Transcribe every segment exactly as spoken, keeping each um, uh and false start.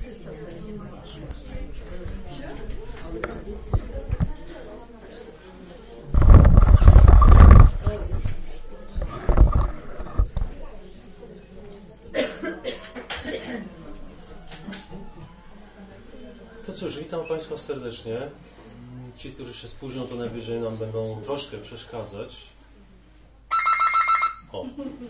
To cóż, witam Państwa serdecznie. Ci, którzy się spóźnią, to najwyżej nam będą troszkę przeszkadzać. O.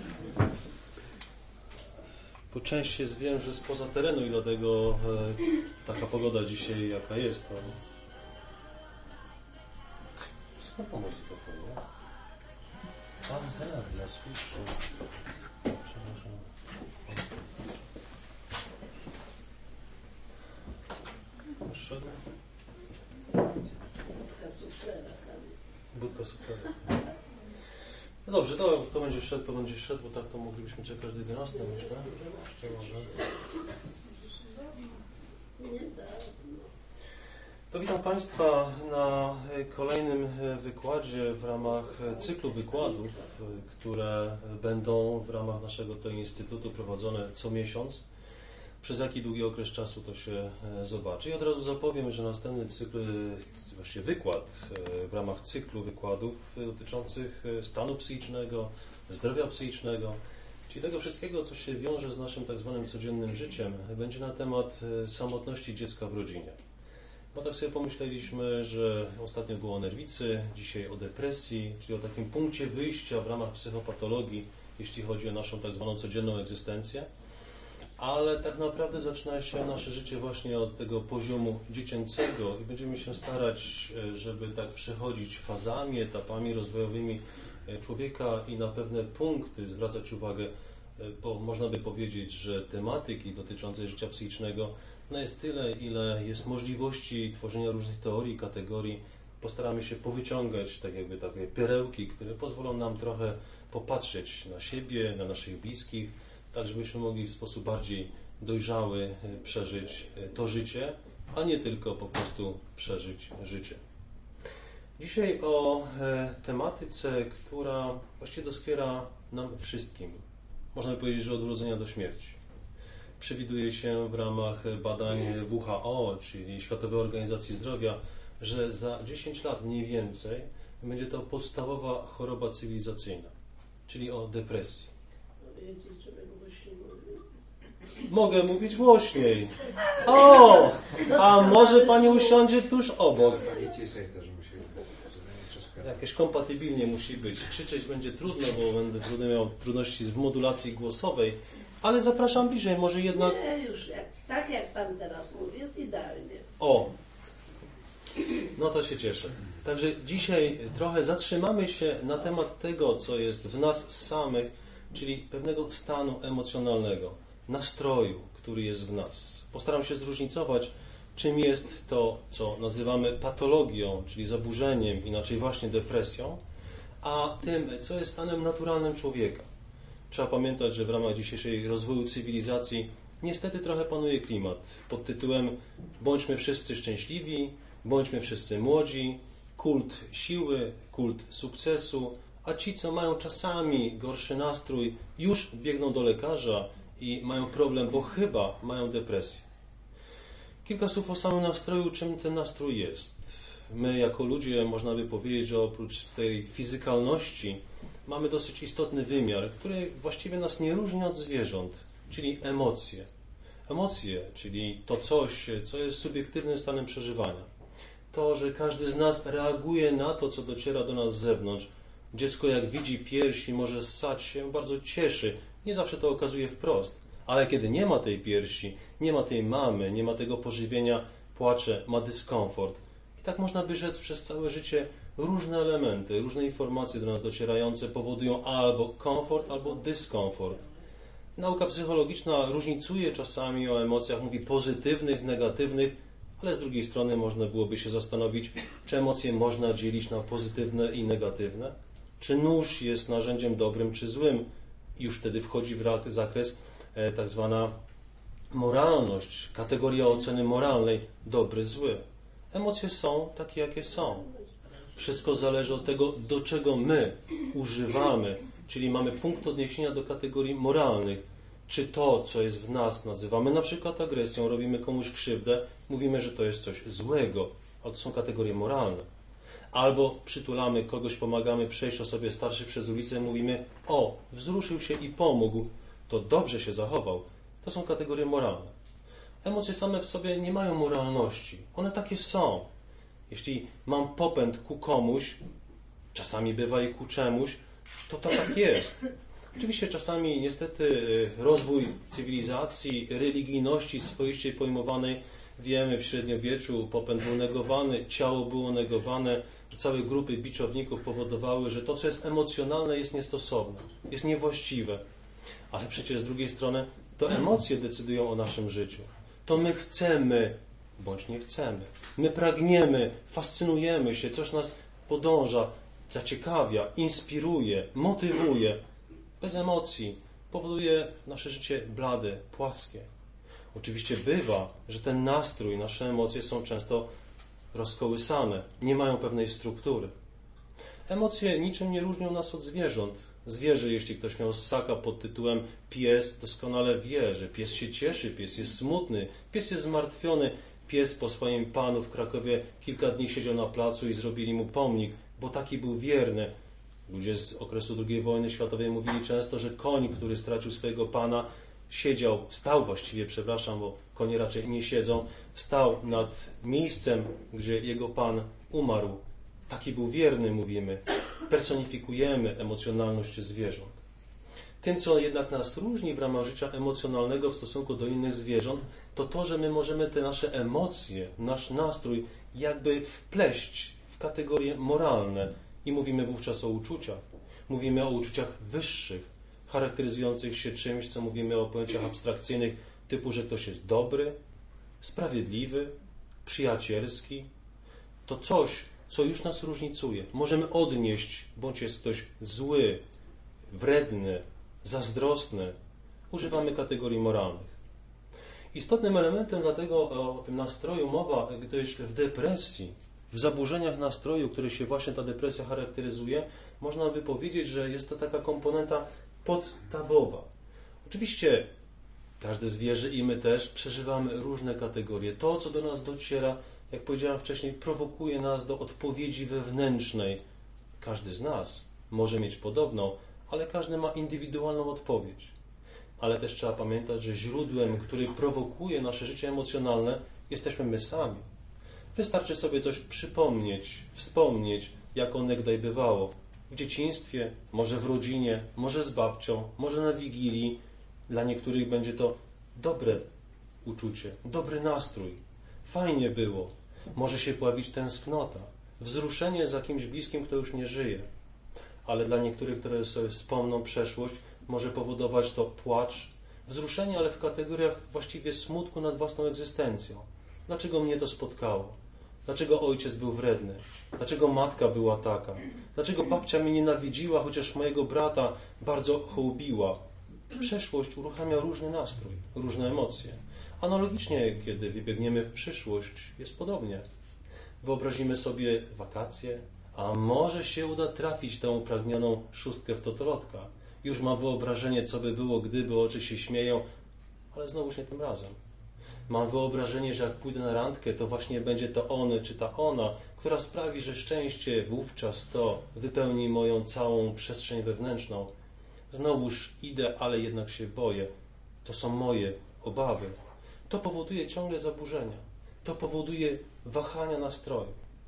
Po części wiem, że spoza terenu i dlatego e, taka pogoda dzisiaj jaka jest. To... Skąd ta muzyka płynie? Pan z radia, słyszę. Przepraszam. Szedł? Budka suflera. No dobrze, to, to będzie szedł, to będzie szedł, bo tak to moglibyśmy czekać do jedenastej, myślę. Jeszcze może. To witam Państwa na kolejnym wykładzie w ramach cyklu wykładów, które będą w ramach naszego tutaj instytutu prowadzone co miesiąc. Przez jaki długi okres czasu to się zobaczy. I od razu zapowiem, że następny cykl, właściwie wykład w ramach cyklu wykładów dotyczących stanu psychicznego, zdrowia psychicznego, czyli tego wszystkiego, co się wiąże z naszym tak zwanym codziennym życiem, będzie na temat samotności dziecka w rodzinie. Bo tak sobie pomyśleliśmy, że ostatnio było o nerwicy, dzisiaj o depresji, czyli o takim punkcie wyjścia w ramach psychopatologii, jeśli chodzi o naszą tak zwaną codzienną egzystencję. Ale tak naprawdę zaczyna się nasze życie właśnie od tego poziomu dziecięcego i będziemy się starać, żeby tak przechodzić fazami, etapami rozwojowymi człowieka i na pewne punkty zwracać uwagę, bo można by powiedzieć, że tematyki dotyczącej życia psychicznego no jest tyle, ile jest możliwości tworzenia różnych teorii, kategorii. Postaramy się powyciągać tak jakby takie perełki, które pozwolą nam trochę popatrzeć na siebie, na naszych bliskich, tak żebyśmy mogli w sposób bardziej dojrzały przeżyć to życie, a nie tylko po prostu przeżyć życie. Dzisiaj o tematyce, która właściwie doskwiera nam wszystkim. Można by powiedzieć, że od urodzenia do śmierci. Przewiduje się w ramach badań W H O, czyli Światowej Organizacji Zdrowia, że za dziesięć lat mniej więcej będzie to podstawowa choroba cywilizacyjna, czyli o depresji. Mogę mówić głośniej. O! A może Pani usiądzie tuż obok? Jakieś kompatybilnie musi być. Krzyczeć będzie trudno, bo będę trudno miał trudności w modulacji głosowej, ale zapraszam bliżej, może jednak... Nie, już jak, tak jak Pan teraz mówi, jest idealnie. O! No to się cieszę. Także dzisiaj trochę zatrzymamy się na temat tego, co jest w nas samych, czyli pewnego stanu emocjonalnego, nastroju, który jest w nas. Postaram się zróżnicować, czym jest to, co nazywamy patologią, czyli zaburzeniem, inaczej właśnie depresją, a tym, co jest stanem naturalnym człowieka. Trzeba pamiętać, że w ramach dzisiejszej rozwoju cywilizacji niestety trochę panuje klimat pod tytułem bądźmy wszyscy szczęśliwi, bądźmy wszyscy młodzi, kult siły, kult sukcesu, a ci, co mają czasami gorszy nastrój, już biegną do lekarza i mają problem, bo chyba mają depresję. Kilka słów o samym nastroju, czym ten nastrój jest. My jako ludzie, można by powiedzieć, że oprócz tej fizykalności mamy dosyć istotny wymiar, który właściwie nas nie różni od zwierząt, czyli emocje. Emocje, czyli to coś, co jest subiektywnym stanem przeżywania. To, że każdy z nas reaguje na to, co dociera do nas z zewnątrz. Dziecko jak widzi piersi, może ssać się, bardzo cieszy. Nie zawsze to okazuje wprost. Ale kiedy nie ma tej piersi, nie ma tej mamy, nie ma tego pożywienia, płacze, ma dyskomfort. I tak można by rzec przez całe życie różne elementy, różne informacje do nas docierające powodują albo komfort, albo dyskomfort. Nauka psychologiczna różnicuje czasami o emocjach, mówi pozytywnych, negatywnych, ale z drugiej strony można byłoby się zastanowić, czy emocje można dzielić na pozytywne i negatywne. Czy nóż jest narzędziem dobrym czy złym? I już wtedy wchodzi w zakres e, tak zwana moralność, kategoria oceny moralnej, dobry, zły. Emocje są takie, jakie są. Wszystko zależy od tego, do czego my używamy, czyli mamy punkt odniesienia do kategorii moralnych. czy to, co jest w nas, nazywamy na przykład agresją, robimy komuś krzywdę, mówimy, że to jest coś złego, ale to są kategorie moralne. Albo przytulamy kogoś, pomagamy przejść osobie starszej przez ulicę, mówimy, o, wzruszył się i pomógł, to dobrze się zachował. To są kategorie moralne. Emocje same w sobie nie mają moralności. One takie są. Jeśli mam popęd ku komuś, czasami bywa i ku czemuś, to to tak jest. Oczywiście czasami niestety rozwój cywilizacji, religijności swoiście pojmowanej, wiemy, w średniowieczu popęd był negowany, ciało było negowane, całe grupy biczowników powodowały, że to, co jest emocjonalne, jest niestosowne, jest niewłaściwe. Ale przecież z drugiej strony to emocje decydują o naszym życiu. To my chcemy, bądź nie chcemy. My pragniemy, fascynujemy się, coś nas podąża, zaciekawia, inspiruje, motywuje. Bez emocji powoduje nasze życie blade, płaskie. Oczywiście bywa, że ten nastrój, nasze emocje są często rozkołysane, nie mają pewnej struktury. Emocje niczym nie różnią nas od zwierząt. Zwierzę, jeśli ktoś miał ssaka pod tytułem pies, doskonale wie, że pies się cieszy, pies jest smutny, pies jest zmartwiony. Pies po swoim panu w Krakowie kilka dni siedział na placu i zrobili mu pomnik, bo taki był wierny. Ludzie z okresu drugiej wojny światowej mówili często, że koń, który stracił swojego pana, siedział, stał właściwie, przepraszam, bo konie raczej nie siedzą, stał nad miejscem, gdzie jego pan umarł. Taki był wierny, mówimy. Personifikujemy emocjonalność zwierząt. Tym, co jednak nas różni w ramach życia emocjonalnego w stosunku do innych zwierząt, to to, że my możemy te nasze emocje, nasz nastrój jakby wpleść w kategorie moralne i mówimy wówczas o uczuciach. Mówimy o uczuciach wyższych, charakteryzujących się czymś, co mówimy o pojęciach abstrakcyjnych, typu, że ktoś jest dobry, sprawiedliwy, przyjacielski. To coś, co już nas różnicuje. Możemy odnieść, bądź jest ktoś zły, wredny, zazdrosny. Używamy kategorii moralnych. Istotnym elementem dlatego o tym nastroju mowa, gdyż w depresji, w zaburzeniach nastroju, które się właśnie ta depresja charakteryzuje, można by powiedzieć, że jest to taka komponenta podstawowa. Oczywiście każde zwierzę i my też przeżywamy różne kategorie. To, co do nas dociera, jak powiedziałem wcześniej, prowokuje nas do odpowiedzi wewnętrznej. Każdy z nas może mieć podobną, ale każdy ma indywidualną odpowiedź. Ale też trzeba pamiętać, że źródłem, który prowokuje nasze życie emocjonalne, jesteśmy my sami. Wystarczy sobie coś przypomnieć, wspomnieć, jak onegdaj bywało. W dzieciństwie, może w rodzinie, może z babcią, może na Wigilii. Dla niektórych będzie to dobre uczucie, dobry nastrój. Fajnie było. Może się pojawić tęsknota, wzruszenie za kimś bliskim, kto już nie żyje. Ale dla niektórych, które sobie wspomną przeszłość, może powodować to płacz, wzruszenie, ale w kategoriach właściwie smutku nad własną egzystencją. Dlaczego mnie to spotkało? Dlaczego ojciec był wredny? Dlaczego matka była taka? Dlaczego babcia mnie nienawidziła, chociaż mojego brata bardzo hołbiła? Przeszłość uruchamia różny nastrój, różne emocje. Analogicznie, kiedy wybiegniemy w przyszłość, jest podobnie. Wyobrazimy sobie wakacje, a może się uda trafić tę upragnioną szóstkę w totolotka. Już mam wyobrażenie, co by było, gdyby, oczy się śmieją, ale znowuż nie tym razem. Mam wyobrażenie, że jak pójdę na randkę, to właśnie będzie to on czy ta ona, która sprawi, że szczęście wówczas to wypełni moją całą przestrzeń wewnętrzną. Znowuż idę, ale jednak się boję. To są moje obawy. To powoduje ciągle zaburzenia. To powoduje wahania nastroju.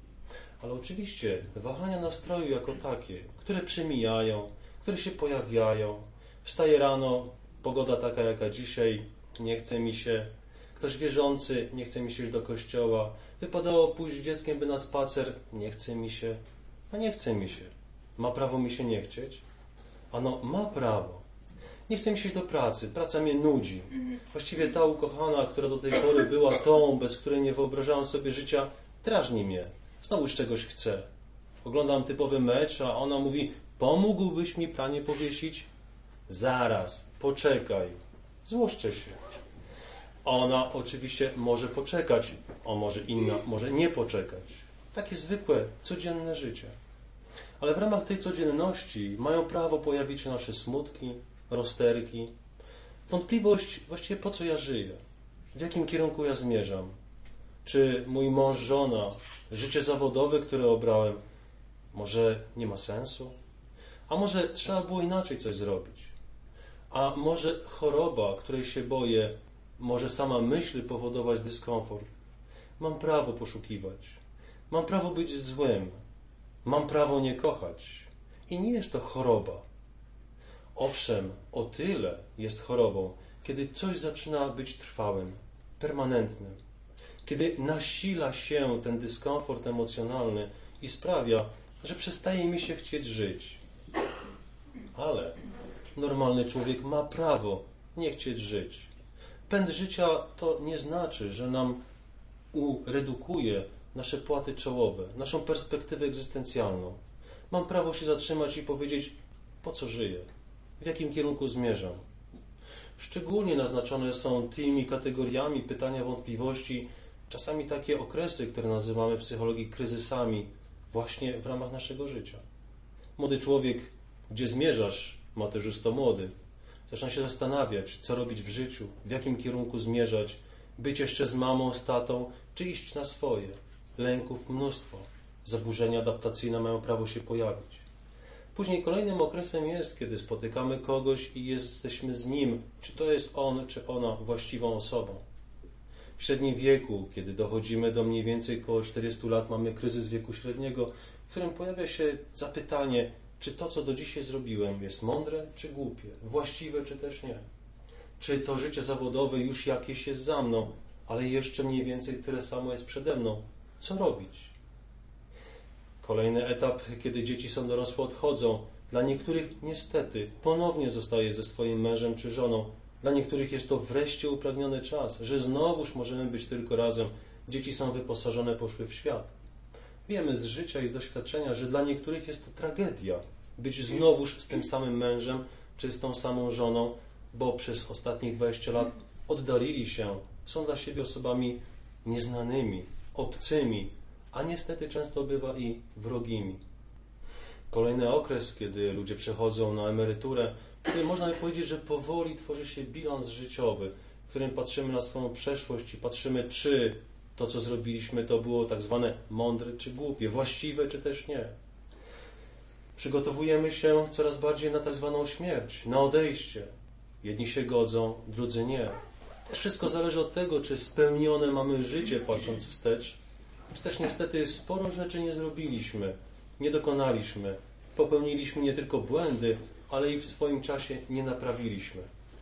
Ale oczywiście wahania nastroju jako takie, które przemijają, które się pojawiają. Wstaję rano, pogoda taka jaka dzisiaj, nie chce mi się. Ktoś wierzący, nie chce mi się iść do kościoła. Wypadało pójść z dzieckiem, by na spacer, nie chce mi się. A nie chce mi się. Ma prawo mi się nie chcieć? Ano, ma prawo. Nie chce mi się iść do pracy, praca mnie nudzi. Właściwie ta ukochana, która do tej pory była tą, bez której nie wyobrażałem sobie życia, drażni mnie. Znowu z czegoś chce. Oglądam typowy mecz, a ona mówi, pomógłbyś mi pranie powiesić? Zaraz, poczekaj. Złoszczę się. Ona oczywiście może poczekać, a może inna może nie poczekać. Takie zwykłe, codzienne życie. Ale w ramach tej codzienności mają prawo pojawić się nasze smutki, rozterki. Wątpliwość właściwie po co ja żyję, w jakim kierunku ja zmierzam. Czy mój mąż, żona, życie zawodowe, które obrałem, może nie ma sensu? A może trzeba było inaczej coś zrobić? A może choroba, której się boję, może sama myśl powodować dyskomfort? Mam prawo poszukiwać. Mam prawo być złym. Mam prawo nie kochać. I nie jest to choroba. Owszem, o tyle jest chorobą, kiedy coś zaczyna być trwałym, permanentnym. Kiedy nasila się ten dyskomfort emocjonalny i sprawia, że przestaje mi się chcieć żyć. Ale normalny człowiek ma prawo nie chcieć żyć. Pęd życia to nie znaczy, że nam uredukuje nasze płaty czołowe, naszą perspektywę egzystencjalną. Mam prawo się zatrzymać i powiedzieć, po co żyję, w jakim kierunku zmierzam. Szczególnie naznaczone są tymi kategoriami pytania, wątpliwości, czasami takie okresy, które nazywamy w psychologii kryzysami, właśnie w ramach naszego życia. Młody człowiek, gdzie zmierzasz, macierzysto młody, zaczyna się zastanawiać, co robić w życiu, w jakim kierunku zmierzać, być jeszcze z mamą, z tatą, czy iść na swoje. Lęków mnóstwo, zaburzenia adaptacyjne mają prawo się pojawić. Później kolejnym okresem jest, kiedy spotykamy kogoś i jesteśmy z nim, czy to jest on, czy ona właściwą osobą. W średnim wieku, kiedy dochodzimy do mniej więcej około czterdziestu lat, mamy kryzys wieku średniego, w którym pojawia się zapytanie, czy to, co do dzisiaj zrobiłem, jest mądre, czy głupie, właściwe, czy też nie. Czy to życie zawodowe już jakieś jest za mną, ale jeszcze mniej więcej tyle samo jest przede mną. Co robić? Kolejny etap, kiedy dzieci są dorosłe, odchodzą. Dla niektórych niestety ponownie zostaje ze swoim mężem czy żoną. Dla niektórych jest to wreszcie upragniony czas, że znowuż możemy być tylko razem. Dzieci są wyposażone, poszły w świat. Wiemy z życia i z doświadczenia, że dla niektórych jest to tragedia być znowuż z tym samym mężem czy z tą samą żoną, bo przez ostatnich dwadzieścia lat oddalili się, są dla siebie osobami nieznanymi, obcymi, a niestety często bywa i wrogimi. Kolejny okres, kiedy ludzie przechodzą na emeryturę, kiedy można by powiedzieć, że powoli tworzy się bilans życiowy, w którym patrzymy na swoją przeszłość i patrzymy, czy to, co zrobiliśmy, to było tak zwane mądre czy głupie, właściwe czy też nie. Przygotowujemy się coraz bardziej na tak zwaną śmierć, na odejście. Jedni się godzą, drudzy nie. Też wszystko zależy od tego, czy spełnione mamy życie, patrząc wstecz, czy też niestety sporo rzeczy nie zrobiliśmy, nie dokonaliśmy. Popełniliśmy nie tylko błędy, ale i w swoim czasie nie naprawiliśmy.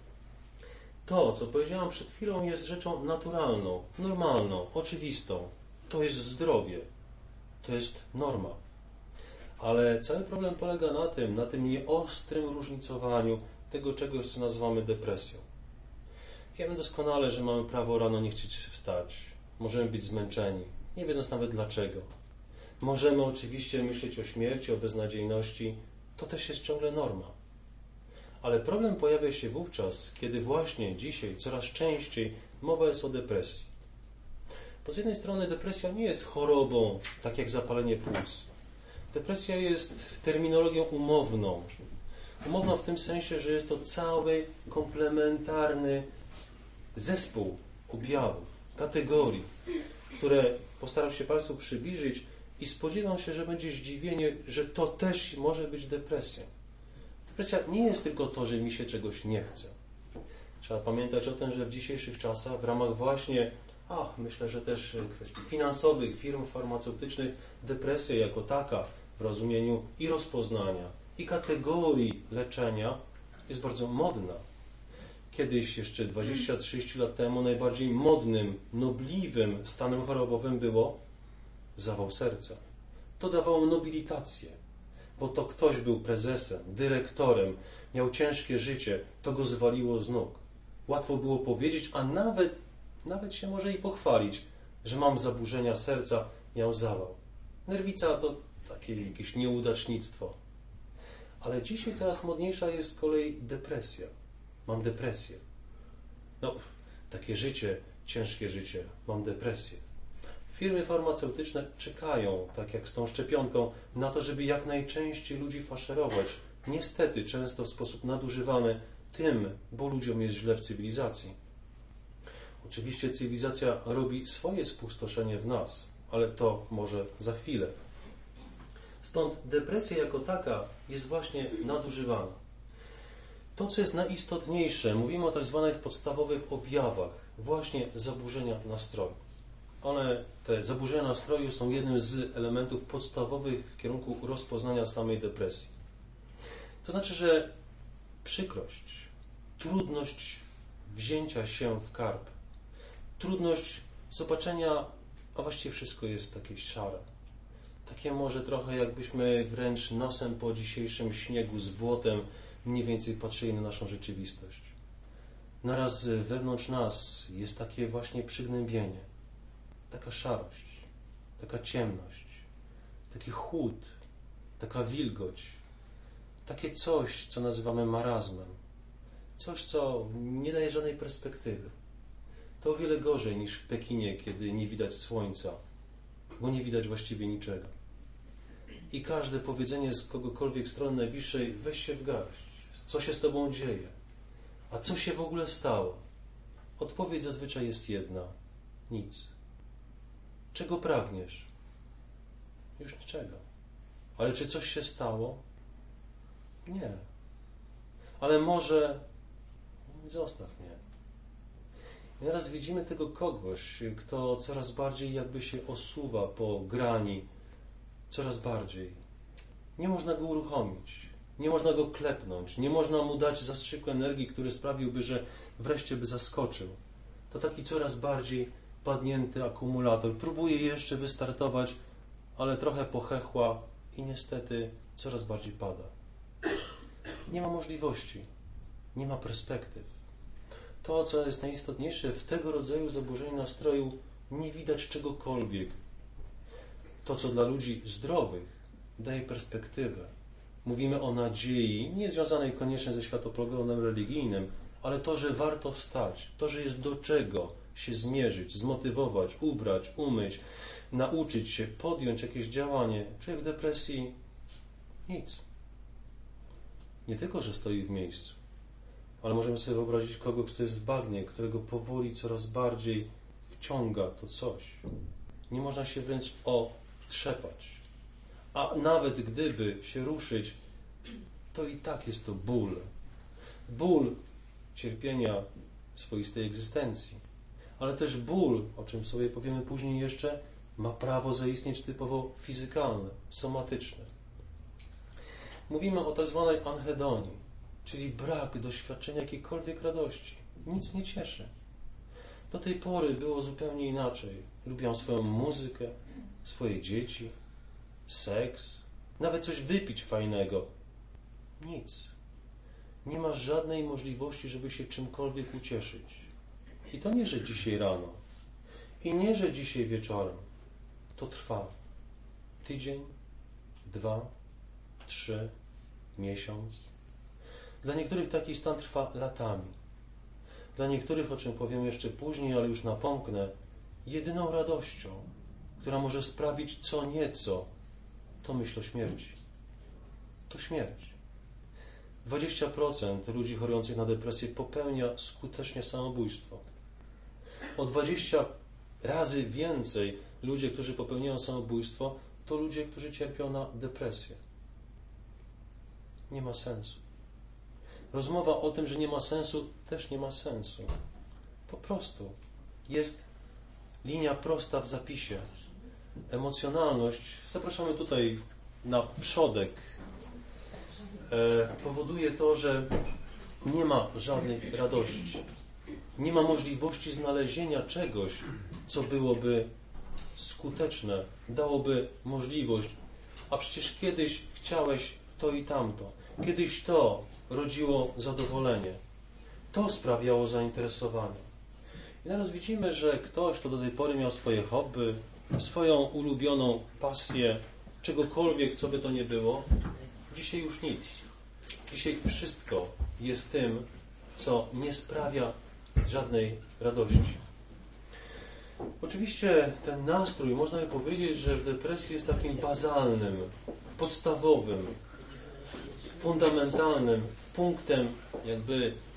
To, co powiedziałam przed chwilą, jest rzeczą naturalną, normalną, oczywistą. To jest zdrowie. To jest norma. Ale cały problem polega na tym, na tym nieostrym różnicowaniu tego czegoś, co nazywamy depresją. Wiemy doskonale, że mamy prawo rano nie chcieć wstać. Możemy być zmęczeni, nie wiedząc nawet dlaczego. Możemy oczywiście myśleć o śmierci, o beznadziejności. To też jest ciągle norma. Ale problem pojawia się wówczas, kiedy właśnie dzisiaj coraz częściej mowa jest o depresji. Bo z jednej strony depresja nie jest chorobą, tak jak zapalenie płuc. Depresja jest terminologią umowną. Umowną w tym sensie, że jest to cały komplementarny zespół objawów, kategorii, które postaram się Państwu przybliżyć i spodziewam się, że będzie zdziwienie, że to też może być depresją. Depresja nie jest tylko to, że mi się czegoś nie chce. Trzeba pamiętać o tym, że w dzisiejszych czasach w ramach właśnie, a myślę, że też kwestii finansowych, firm farmaceutycznych, depresja jako taka w rozumieniu i rozpoznania, i kategorii leczenia jest bardzo modna. Kiedyś, jeszcze dwadzieścia trzydzieści lat temu, najbardziej modnym, nobliwym stanem chorobowym było zawał serca. To dawało nobilitację, bo to ktoś był prezesem, dyrektorem, miał ciężkie życie, to go zwaliło z nóg. Łatwo było powiedzieć, a nawet, nawet się może i pochwalić, że mam zaburzenia serca, miał zawał. Nerwica to takie jakieś nieudacznictwo. Ale dzisiaj coraz modniejsza jest z kolei depresja. Mam depresję. No, takie życie, ciężkie życie, mam depresję. Firmy farmaceutyczne czekają, tak jak z tą szczepionką, na to, żeby jak najczęściej ludzi faszerować. Niestety, często w sposób nadużywany, tym, bo ludziom jest źle w cywilizacji. Oczywiście cywilizacja robi swoje spustoszenie w nas, ale to może za chwilę. Stąd depresja jako taka jest właśnie nadużywana. To, co jest najistotniejsze, mówimy o tak zwanych podstawowych objawach, właśnie zaburzenia nastroju. One, te zaburzenia nastroju są jednym z elementów podstawowych w kierunku rozpoznania samej depresji. To znaczy, że przykrość, trudność wzięcia się w karp, trudność zobaczenia, a właściwie wszystko jest takie szare. Takie może trochę jakbyśmy wręcz nosem po dzisiejszym śniegu z błotem mniej więcej patrzyli na naszą rzeczywistość. Naraz wewnątrz nas jest takie właśnie przygnębienie, taka szarość, taka ciemność, taki chłód, taka wilgoć, takie coś, co nazywamy marazmem, coś, co nie daje żadnej perspektywy. To o wiele gorzej niż w Pekinie, kiedy nie widać słońca, bo nie widać właściwie niczego. I każde powiedzenie z kogokolwiek strony najbliższej, weź się w garść, co się z tobą dzieje, a co się w ogóle stało? Odpowiedź zazwyczaj jest jedna, nic. Czego pragniesz? Już niczego. Ale czy coś się stało? Nie. Ale może zostaw mnie. I teraz widzimy tego kogoś, kto coraz bardziej jakby się osuwa po grani, coraz bardziej. Nie można go uruchomić, nie można go klepnąć, nie można mu dać zastrzyku energii, który sprawiłby, że wreszcie by zaskoczył. To taki coraz bardziej padnięty akumulator. Próbuje jeszcze wystartować, ale trochę pochechła i niestety coraz bardziej pada. Nie ma możliwości, nie ma perspektyw. To, co jest najistotniejsze, w tego rodzaju zaburzeniu nastroju nie widać czegokolwiek. To, co dla ludzi zdrowych daje perspektywę. Mówimy o nadziei, nie związanej koniecznie ze światopoglądem religijnym, ale to, że warto wstać, to, że jest do czego się zmierzyć, zmotywować, ubrać, umyć, nauczyć się, podjąć jakieś działanie. Człowiek w depresji nic. Nie tylko, że stoi w miejscu, ale możemy sobie wyobrazić kogoś, kto jest w bagnie, którego powoli coraz bardziej wciąga to coś. Nie można się wręcz otrzepać. A nawet gdyby się ruszyć, to i tak jest to ból. Ból cierpienia swoistej egzystencji. Ale też ból, o czym sobie powiemy później jeszcze, ma prawo zaistnieć typowo fizykalne, somatyczne. Mówimy o tak zwanej anhedonii, czyli brak doświadczenia jakiejkolwiek radości. Nic nie cieszy. Do tej pory było zupełnie inaczej. Lubiłam swoją muzykę, swoje dzieci, seks, nawet coś wypić fajnego. Nic. Nie ma żadnej możliwości, żeby się czymkolwiek ucieszyć. I to nie, że dzisiaj rano. I nie, że dzisiaj wieczorem. To trwa. Tydzień, dwa, trzy, miesiąc. Dla niektórych taki stan trwa latami. Dla niektórych, o czym powiem jeszcze później, ale już napomknę, jedyną radością, która może sprawić co nieco, to myśl o śmierci. To śmierć. dwadzieścia procent ludzi chorujących na depresję popełnia skutecznie samobójstwo. O dwadzieścia razy więcej ludzi, którzy popełniają samobójstwo, to ludzie, którzy cierpią na depresję. Nie ma sensu. Rozmowa o tym, że nie ma sensu, też nie ma sensu. Po prostu jest linia prosta w zapisie. Emocjonalność, zapraszamy tutaj na przodek, e, powoduje to, że nie ma żadnej radości. Nie ma możliwości znalezienia czegoś, co byłoby skuteczne, dałoby możliwość. A przecież kiedyś chciałeś to i tamto. Kiedyś to rodziło zadowolenie. To sprawiało zainteresowanie. I teraz widzimy, że ktoś, kto do tej pory miał swoje hobby, swoją ulubioną pasję, czegokolwiek, co by to nie było, dzisiaj już nic. Dzisiaj wszystko jest tym, co nie sprawia żadnej radości. Oczywiście ten nastrój, można by powiedzieć, że w depresji jest takim bazalnym, podstawowym, fundamentalnym punktem jakby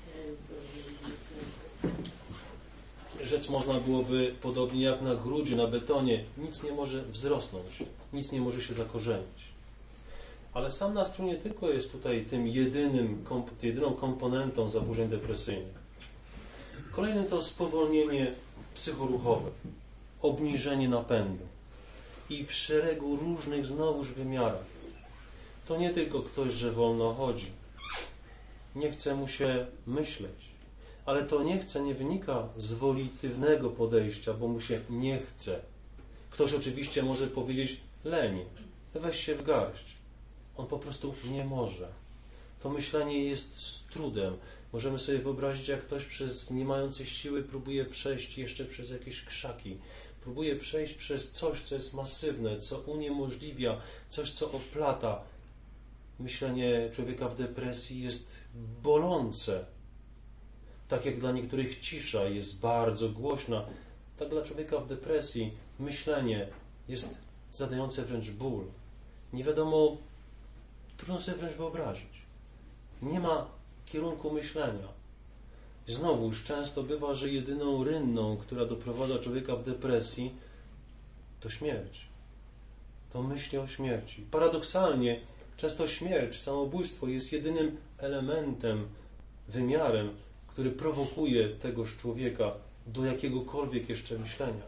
rzec można byłoby podobnie jak na grudzie, na betonie, nic nie może wzrosnąć, nic nie może się zakorzenić. Ale sam nastrój nie tylko jest tutaj tym jedynym, jedyną komponentą zaburzeń depresyjnych. Kolejnym to spowolnienie psychoruchowe, obniżenie napędu i w szeregu różnych znowuż wymiarach. To nie tylko ktoś, że wolno chodzi. Nie chce mu się myśleć. Ale to nie chce nie wynika z wolitywnego podejścia, bo mu się nie chce. Ktoś oczywiście może powiedzieć: leni, weź się w garść. On po prostu nie może. To myślenie jest z trudem. Możemy sobie wyobrazić, jak ktoś przez nie mający siły próbuje przejść jeszcze przez jakieś krzaki. Próbuje przejść przez coś, co jest masywne, co uniemożliwia, coś, co oplata. Myślenie człowieka w depresji jest bolące. Tak jak dla niektórych cisza jest bardzo głośna, tak dla człowieka w depresji myślenie jest zadające wręcz ból. Nie wiadomo, trudno sobie wręcz wyobrazić. Nie ma kierunku myślenia. Znowuż często bywa, że jedyną rynną, która doprowadza człowieka w depresji, to śmierć. To myśli o śmierci. Paradoksalnie, często śmierć, samobójstwo jest jedynym elementem, wymiarem, który prowokuje tegoż człowieka do jakiegokolwiek jeszcze myślenia.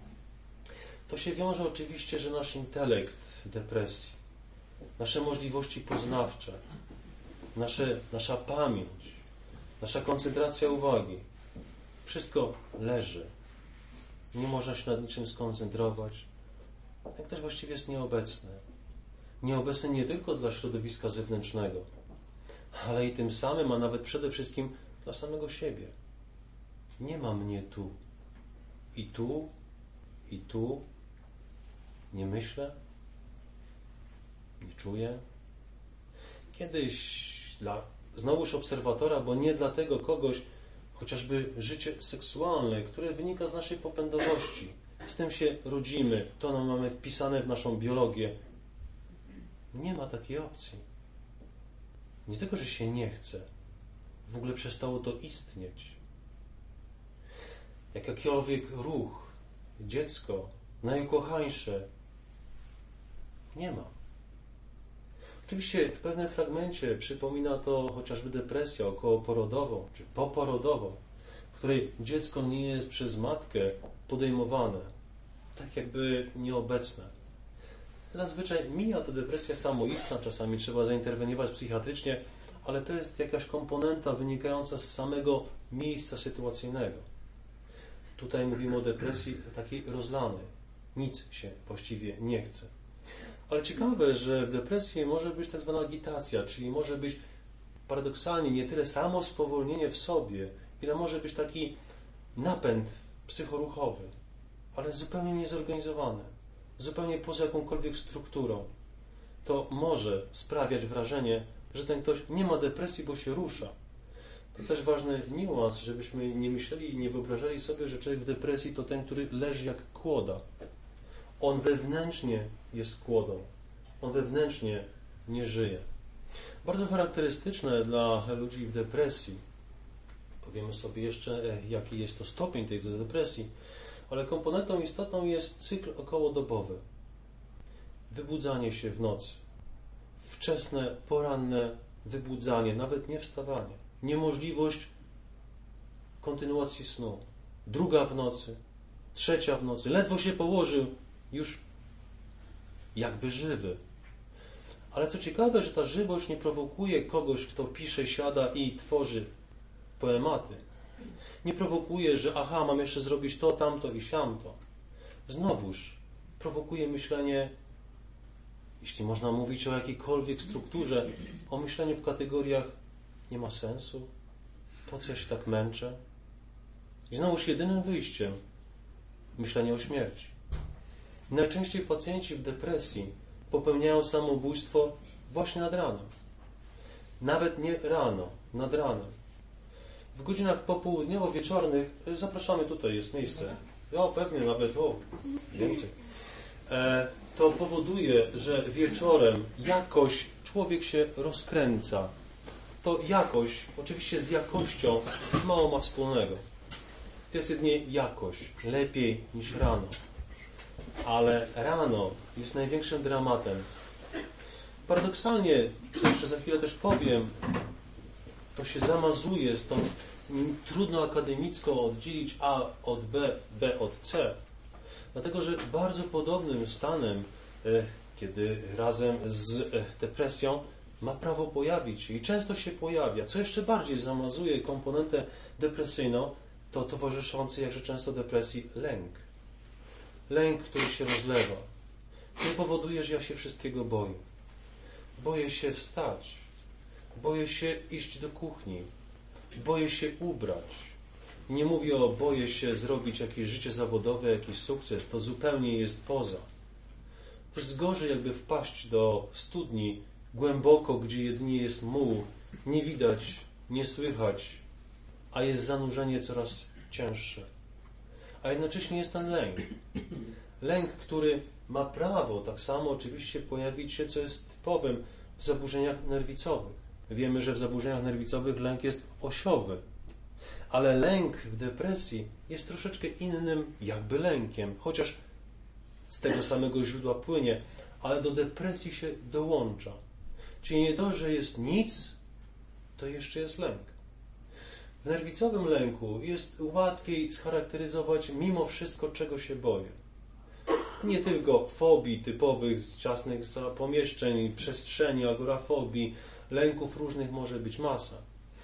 To się wiąże oczywiście, że nasz intelekt w depresji, nasze możliwości poznawcze, nasze, nasza pamięć, nasza koncentracja uwagi, wszystko leży. Nie można się nad niczym skoncentrować. Tak też właściwie jest nieobecne. Nieobecne nie tylko dla środowiska zewnętrznego, ale i tym samym, a nawet przede wszystkim dla samego siebie. Nie ma mnie tu. I tu, i tu. Nie myślę, nie czuję. Kiedyś dla znowuż obserwatora, bo nie dla tego kogoś, chociażby życie seksualne, które wynika z naszej popędowości. Z tym się rodzimy, to nam mamy wpisane w naszą biologię. Nie ma takiej opcji. Nie tylko, że się nie chce, w ogóle przestało to istnieć. Jak jakikolwiek ruch, dziecko, najukochańsze, nie ma. Oczywiście w pewnym fragmencie przypomina to chociażby depresję okołoporodową, czy poporodową, w której dziecko nie jest przez matkę podejmowane, tak jakby nieobecne. Zazwyczaj mija to depresja samoistna, czasami trzeba zainterweniować psychiatrycznie, ale to jest jakaś komponenta wynikająca z samego miejsca sytuacyjnego. Tutaj mówimy o depresji takiej rozlanej. Nic się właściwie nie chce. Ale ciekawe, że w depresji może być tak zwana agitacja, czyli może być paradoksalnie nie tyle samo spowolnienie w sobie, ile może być taki napęd psychoruchowy, ale zupełnie niezorganizowany, zupełnie poza jakąkolwiek strukturą. To może sprawiać wrażenie, że ten ktoś nie ma depresji, bo się rusza. To też ważny niuans, żebyśmy nie myśleli i nie wyobrażali sobie, że człowiek w depresji to ten, który leży jak kłoda. On wewnętrznie jest kłodą. On wewnętrznie nie żyje. Bardzo charakterystyczne dla ludzi w depresji, powiemy sobie jeszcze, jaki jest to stopień tej depresji, ale komponentą istotną jest cykl okołodobowy. Wybudzanie się w nocy. Wczesne, poranne wybudzanie, nawet nie wstawanie. Niemożliwość kontynuacji snu. Druga w nocy, trzecia w nocy. Ledwo się położył, już jakby żywy. Ale co ciekawe, że ta żywość nie prowokuje kogoś, kto pisze, siada i tworzy poematy. Nie prowokuje, że aha, mam jeszcze zrobić to, tamto i siamto. Znowuż prowokuje myślenie, jeśli można mówić o jakiejkolwiek strukturze, o myśleniu w kategoriach nie ma sensu, po co ja się tak męczę? I znowuż jedynym wyjściem myślenie o śmierci. Najczęściej pacjenci w depresji popełniają samobójstwo właśnie nad ranem. Nawet nie rano, nad ranem. W godzinach popołudniowo-wieczornych, zapraszamy, tutaj jest miejsce, o pewnie nawet, o, więcej, e, to powoduje, że wieczorem jakoś człowiek się rozkręca. To jakość, oczywiście z jakością, mało ma wspólnego. To jest jedynie jakoś, lepiej niż rano. Ale rano jest największym dramatem. Paradoksalnie, co jeszcze za chwilę też powiem, to się zamazuje, stąd trudno akademicko oddzielić A od B, B od C. Dlatego, że bardzo podobnym stanem, kiedy razem z depresją ma prawo pojawić się i często się pojawia. Co jeszcze bardziej zamazuje komponentę depresyjną, to towarzyszący jakże często depresji lęk. Lęk, który się rozlewa. Nie powoduje, że ja się wszystkiego boję. Boję się wstać. Boję się iść do kuchni. Boję się ubrać. Nie mówię o boję się zrobić jakieś życie zawodowe, jakiś sukces. To zupełnie jest poza. To jest gorzej, jakby wpaść do studni głęboko, gdzie jedynie jest muł, nie widać, nie słychać, a jest zanurzenie coraz cięższe. A jednocześnie jest ten lęk. Lęk, który ma prawo tak samo oczywiście pojawić się, co jest typowym w zaburzeniach nerwicowych. Wiemy, że w zaburzeniach nerwicowych lęk jest osiowy. Ale lęk w depresji jest troszeczkę innym jakby lękiem, chociaż z tego samego źródła płynie, ale do depresji się dołącza. Czyli nie dość, że jest nic, to jeszcze jest lęk. W nerwicowym lęku jest łatwiej scharakteryzować mimo wszystko, czego się boję. Nie tylko fobii typowych z ciasnych pomieszczeń, przestrzeni, agorafobii, lęków różnych może być masa.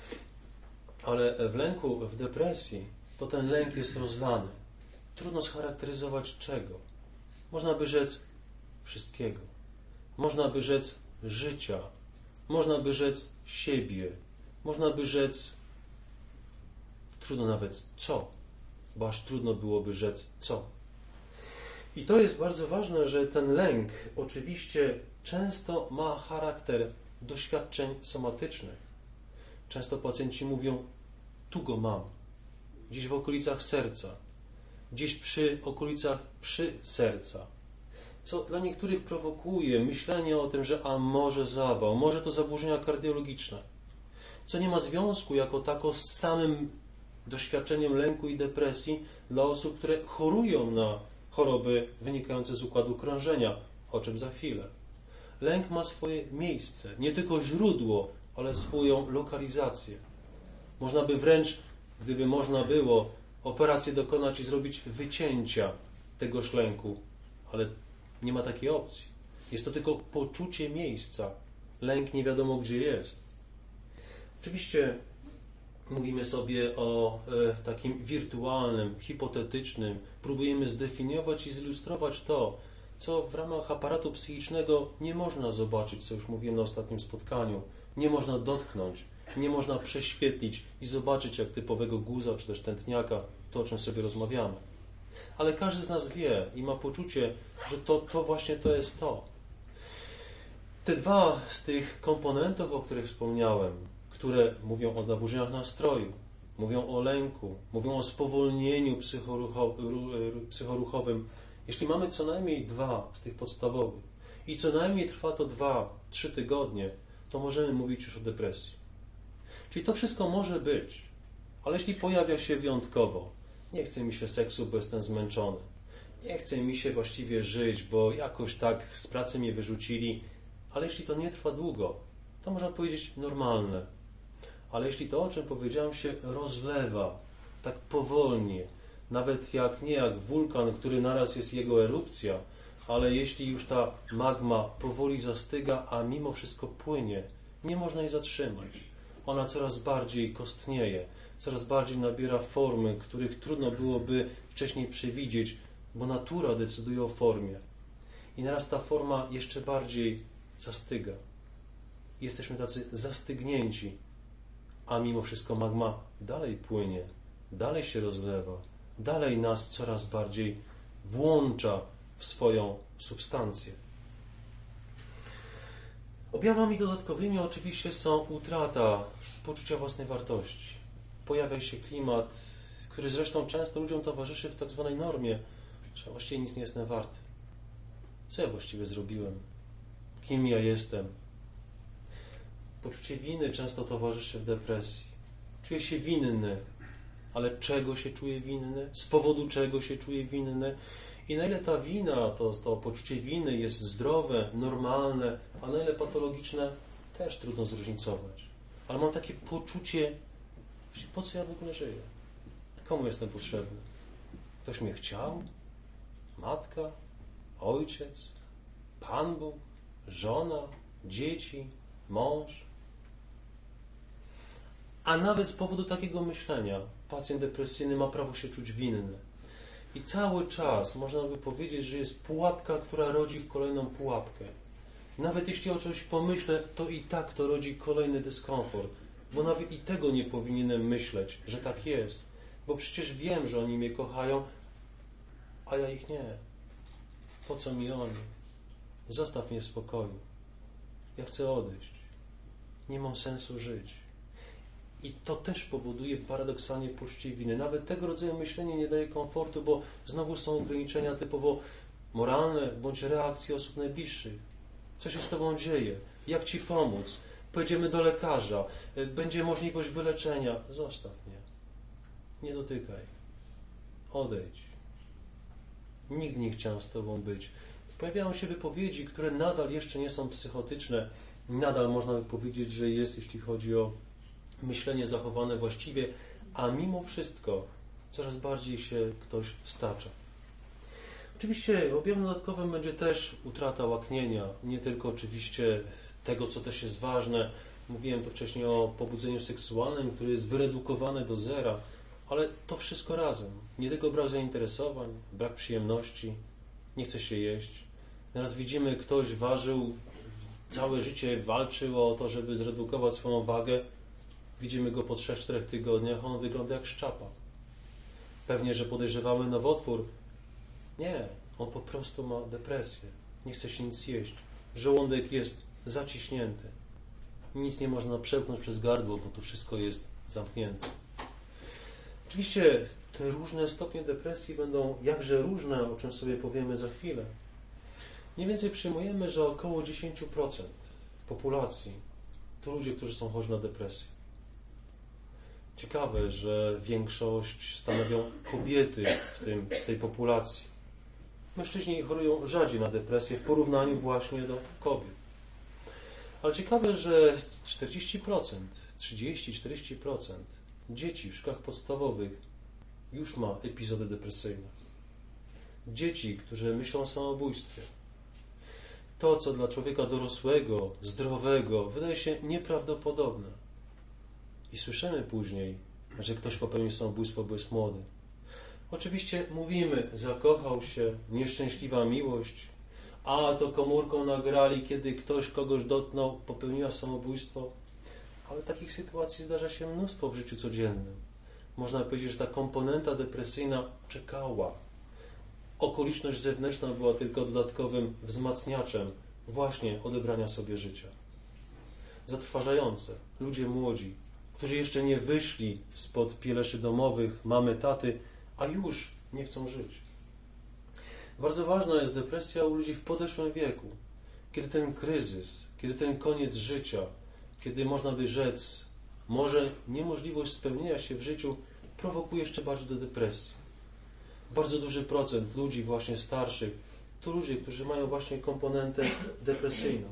Ale w lęku, w depresji, to ten lęk jest rozlany. Trudno scharakteryzować czego. Można by rzec wszystkiego. Można by rzec życia. Można by rzec siebie. Można by rzec trudno nawet co, bo aż trudno byłoby rzec co. I to jest bardzo ważne, że ten lęk oczywiście często ma charakter doświadczeń somatycznych. Często pacjenci mówią, tu go mam, gdzieś w okolicach serca, gdzieś przy okolicach przy serca. Co dla niektórych prowokuje myślenie o tym, że a może zawał, może to zaburzenia kardiologiczne, co nie ma związku jako tako z samym doświadczeniem lęku i depresji dla osób, które chorują na choroby wynikające z układu krążenia, o czym za chwilę. Lęk ma swoje miejsce, nie tylko źródło, ale swoją lokalizację. Można by wręcz, gdyby można było, operację dokonać i zrobić wycięcia tegoż lęku, ale nie ma takiej opcji. Jest to tylko poczucie miejsca. Lęk nie wiadomo gdzie jest. Oczywiście mówimy sobie o e, takim wirtualnym, hipotetycznym, próbujemy zdefiniować i zilustrować to, co w ramach aparatu psychicznego nie można zobaczyć, co już mówiłem na ostatnim spotkaniu. Nie można dotknąć, nie można prześwietlić i zobaczyć jak typowego guza czy też tętniaka, to o czym sobie rozmawiamy. Ale każdy z nas wie i ma poczucie, że to, to właśnie to jest to. Te dwa z tych komponentów, o których wspomniałem, które mówią o zaburzeniach nastroju, mówią o lęku, mówią o spowolnieniu psychoruchowym. Jeśli mamy co najmniej dwa z tych podstawowych i co najmniej trwa to dwa, trzy tygodnie, to możemy mówić już o depresji. Czyli to wszystko może być, ale jeśli pojawia się wyjątkowo, nie chce mi się seksu, bo jestem zmęczony, nie chce mi się właściwie żyć, bo jakoś tak z pracy mnie wyrzucili, ale jeśli to nie trwa długo, to można powiedzieć normalne. Ale jeśli to, o czym powiedziałem, się rozlewa tak powolnie, nawet jak nie jak wulkan, który naraz jest jego erupcja, ale jeśli już ta magma powoli zastyga, a mimo wszystko płynie, nie można jej zatrzymać. Ona coraz bardziej kostnieje, coraz bardziej nabiera formy, których trudno byłoby wcześniej przewidzieć, bo natura decyduje o formie. I naraz ta forma jeszcze bardziej zastyga. Jesteśmy tacy zastygnięci, a mimo wszystko magma dalej płynie, dalej się rozlewa, dalej nas coraz bardziej włącza w swoją substancję. Objawami dodatkowymi oczywiście są utrata poczucia własnej wartości. Pojawia się klimat, który zresztą często ludziom towarzyszy w tak zwanej normie, że ja właściwie nic nie jestem wart. Co ja właściwie zrobiłem? Kim ja jestem? Poczucie winy często towarzyszy w depresji. Czuję się winny. ale czego się czuje winny, z powodu czego się czuje winny i na ile ta wina, to, to poczucie winy jest zdrowe, normalne, a na ile patologiczne, też trudno zróżnicować. Ale mam takie poczucie, po co ja w ogóle żyję? Komu jestem potrzebny? Ktoś mnie chciał? Matka? Ojciec? Pan Bóg? Żona? Dzieci? Mąż? A nawet z powodu takiego myślenia pacjent depresyjny ma prawo się czuć winny. I cały czas można by powiedzieć, że jest pułapka, która rodzi w kolejną pułapkę. Nawet jeśli o czymś pomyślę, to i tak to rodzi kolejny dyskomfort. Bo nawet i tego nie powinienem myśleć, że tak jest. Bo przecież wiem, że oni mnie kochają, a ja ich nie. Po co mi oni? Zostaw mnie w spokoju. Ja chcę odejść. Nie mam sensu żyć. I to też powoduje paradoksalnie poczucie winy. Nawet tego rodzaju myślenie nie daje komfortu, bo znowu są ograniczenia typowo moralne bądź reakcje osób najbliższych. Co się z Tobą dzieje? Jak Ci pomóc? Pojedziemy do lekarza. Będzie możliwość wyleczenia. Zostaw mnie. Nie dotykaj. Odejdź. Nigdy nie chciałem z Tobą być. Pojawiają się wypowiedzi, które nadal jeszcze nie są psychotyczne. Nadal można by powiedzieć, że jest, jeśli chodzi o myślenie zachowane właściwie, a mimo wszystko coraz bardziej się ktoś stacza. Oczywiście objawem dodatkowym będzie też utrata łaknienia, nie tylko oczywiście tego, co też jest ważne. Mówiłem to wcześniej o pobudzeniu seksualnym, które jest wyredukowane do zera, ale to wszystko razem. Nie tylko brak zainteresowań, brak przyjemności, nie chce się jeść. Teraz widzimy, ktoś ważył, całe życie walczył o to, żeby zredukować swoją wagę. Widzimy go po trzech czterech tygodniach, on wygląda jak szczapa. Pewnie, że podejrzewamy nowotwór. Nie, on po prostu ma depresję. Nie chce się nic jeść. Żołądek jest zaciśnięty. Nic nie można przełknąć przez gardło, bo to wszystko jest zamknięte. Oczywiście te różne stopnie depresji będą jakże różne, o czym sobie powiemy za chwilę. Mniej więcej przyjmujemy, że około dziesięć procent populacji to ludzie, którzy są chorzy na depresję. Ciekawe, że większość stanowią kobiety w, tym, w tej populacji. Mężczyźni chorują rzadziej na depresję w porównaniu właśnie do kobiet. Ale ciekawe, że czterdzieści procent, trzydzieści do czterdziestu procent dzieci w szkołach podstawowych już ma epizody depresyjne. Dzieci, które myślą o samobójstwie. To, co dla człowieka dorosłego, zdrowego, wydaje się nieprawdopodobne. I słyszymy później, że ktoś popełnił samobójstwo, bo jest młody. Oczywiście mówimy, zakochał się, nieszczęśliwa miłość, a to komórką nagrali, kiedy ktoś kogoś dotknął, popełniła samobójstwo. Ale takich sytuacji zdarza się mnóstwo w życiu codziennym. Można powiedzieć, że ta komponenta depresyjna czekała. Okoliczność zewnętrzna była tylko dodatkowym wzmacniaczem właśnie odebrania sobie życia. Zatrważające. Ludzie młodzi, którzy jeszcze nie wyszli spod pieleszy domowych, mamy, taty, a już nie chcą żyć. Bardzo ważna jest depresja u ludzi w podeszłym wieku, kiedy ten kryzys, kiedy ten koniec życia, kiedy można by rzec, może niemożliwość spełnienia się w życiu prowokuje jeszcze bardziej do depresji. Bardzo duży procent ludzi właśnie starszych to ludzie, którzy mają właśnie komponentę depresyjną.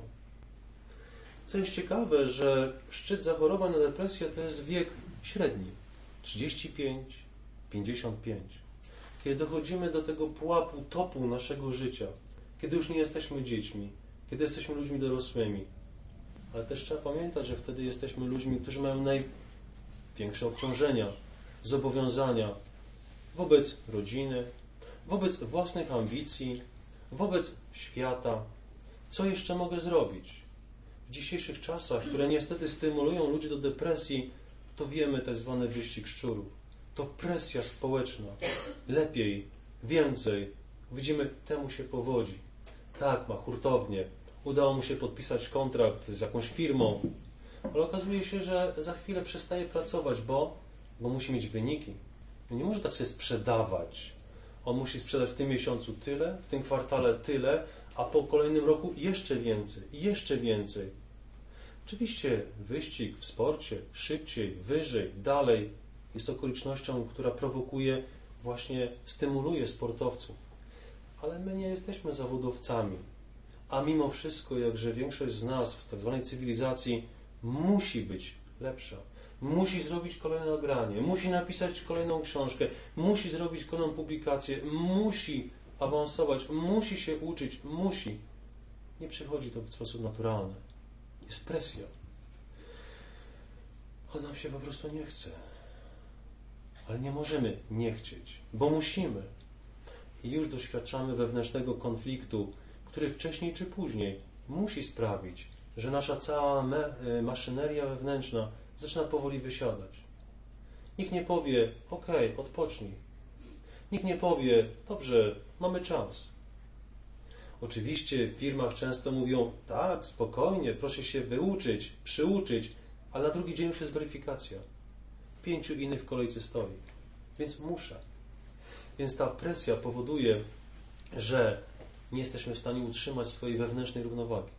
Co jest ciekawe, że szczyt zachorowań na depresję to jest wiek średni, trzydzieści pięć do pięćdziesięciu pięciu. Kiedy dochodzimy do tego pułapu, topu naszego życia, kiedy już nie jesteśmy dziećmi, kiedy jesteśmy ludźmi dorosłymi. Ale też trzeba pamiętać, że wtedy jesteśmy ludźmi, którzy mają największe obciążenia, zobowiązania wobec rodziny, wobec własnych ambicji, wobec świata. Co jeszcze mogę zrobić? W dzisiejszych czasach, które niestety stymulują ludzi do depresji, to wiemy tak zwany wyścig szczurów. To presja społeczna. Lepiej, więcej. Widzimy, temu się powodzi. Tak, ma hurtownię. Udało mu się podpisać kontrakt z jakąś firmą. Ale okazuje się, że za chwilę przestaje pracować, bo, bo musi mieć wyniki. Nie może tak sobie sprzedawać. On musi sprzedać w tym miesiącu tyle, w tym kwartale tyle, a po kolejnym roku jeszcze więcej, jeszcze więcej. Oczywiście wyścig w sporcie, szybciej, wyżej, dalej jest okolicznością, która prowokuje, właśnie stymuluje sportowców. Ale my nie jesteśmy zawodowcami. A mimo wszystko, jakże większość z nas w tak zwanej cywilizacji musi być lepsza. Musi zrobić kolejne nagranie, musi napisać kolejną książkę, musi zrobić kolejną publikację, musi awansować, musi się uczyć, musi. Nie przychodzi to w sposób naturalny. Jest presja. A nam się po prostu nie chce. Ale nie możemy nie chcieć, bo musimy. I już doświadczamy wewnętrznego konfliktu, który wcześniej czy później musi sprawić, że nasza cała me, maszyneria wewnętrzna zaczyna powoli wysiadać. Nikt nie powie, okej, odpocznij. Nikt nie powie, dobrze, mamy czas. Oczywiście w firmach często mówią, tak, spokojnie, proszę się wyuczyć, przyuczyć, ale na drugi dzień już jest weryfikacja. Pięciu innych w kolejce stoi. Więc muszę. Więc ta presja powoduje, że nie jesteśmy w stanie utrzymać swojej wewnętrznej równowagi.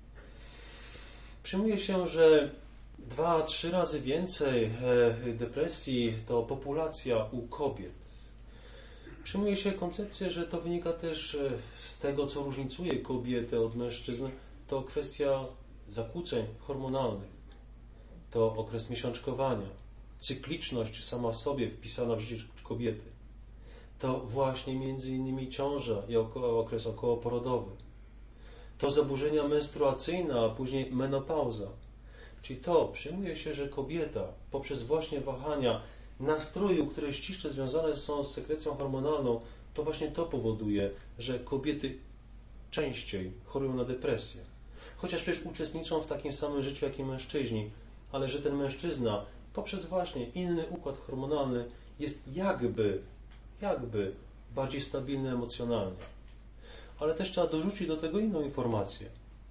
Przyjmuje się, że dwa, trzy razy więcej depresji to populacja u kobiet. Przyjmuje się koncepcję, że to wynika też z tego, co różnicuje kobietę od mężczyzn, to kwestia zakłóceń hormonalnych, to okres miesiączkowania, cykliczność sama w sobie wpisana w życie kobiety. To właśnie między innymi ciąża i okres okołoporodowy. To zaburzenia menstruacyjne, a później menopauza. Czyli to przyjmuje się, że kobieta poprzez właśnie wahania nastroju, które ściśle związane są z sekrecją hormonalną, to właśnie to powoduje, że kobiety częściej chorują na depresję. Chociaż przecież uczestniczą w takim samym życiu, jak i mężczyźni, ale że ten mężczyzna poprzez właśnie inny układ hormonalny jest jakby, jakby bardziej stabilny emocjonalnie. Ale też trzeba dorzucić do tego inną informację.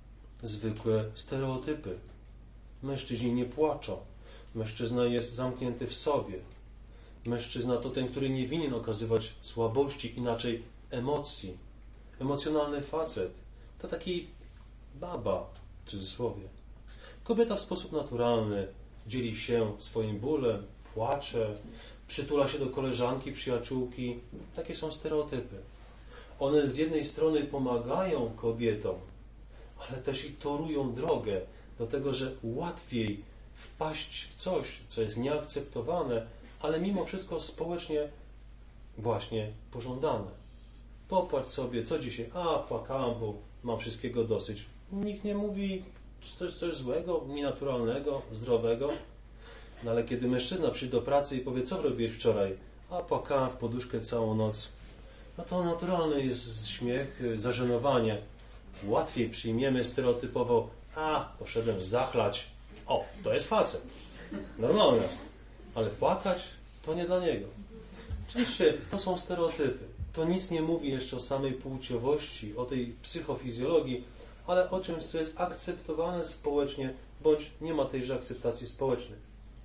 Zwykłe stereotypy. Mężczyźni nie płaczą. Mężczyzna jest zamknięty w sobie. Mężczyzna to ten, który nie winien okazywać słabości, inaczej emocji. Emocjonalny facet to taki baba, w cudzysłowie. Kobieta w sposób naturalny dzieli się swoim bólem, płacze, przytula się do koleżanki, przyjaciółki. Takie są stereotypy. One z jednej strony pomagają kobietom, ale też i torują drogę do tego, że łatwiej wpaść w coś, co jest nieakceptowane, ale mimo wszystko społecznie właśnie pożądane. Popłacz sobie, co dzisiaj? A, płakałam, bo mam wszystkiego dosyć. Nikt nie mówi coś, coś złego, nienaturalnego, zdrowego. No ale kiedy mężczyzna przyjdzie do pracy i powie, co robiłeś wczoraj? A, płakałam w poduszkę całą noc. No to naturalny jest śmiech, zażenowanie. Łatwiej przyjmiemy stereotypowo, a, poszedłem zachlać. O, to jest facet. Normalne. Ale płakać to nie dla niego. Oczywiście to są stereotypy. To nic nie mówi jeszcze o samej płciowości, o tej psychofizjologii, ale o czymś, co jest akceptowane społecznie, bądź nie ma tejże akceptacji społecznej.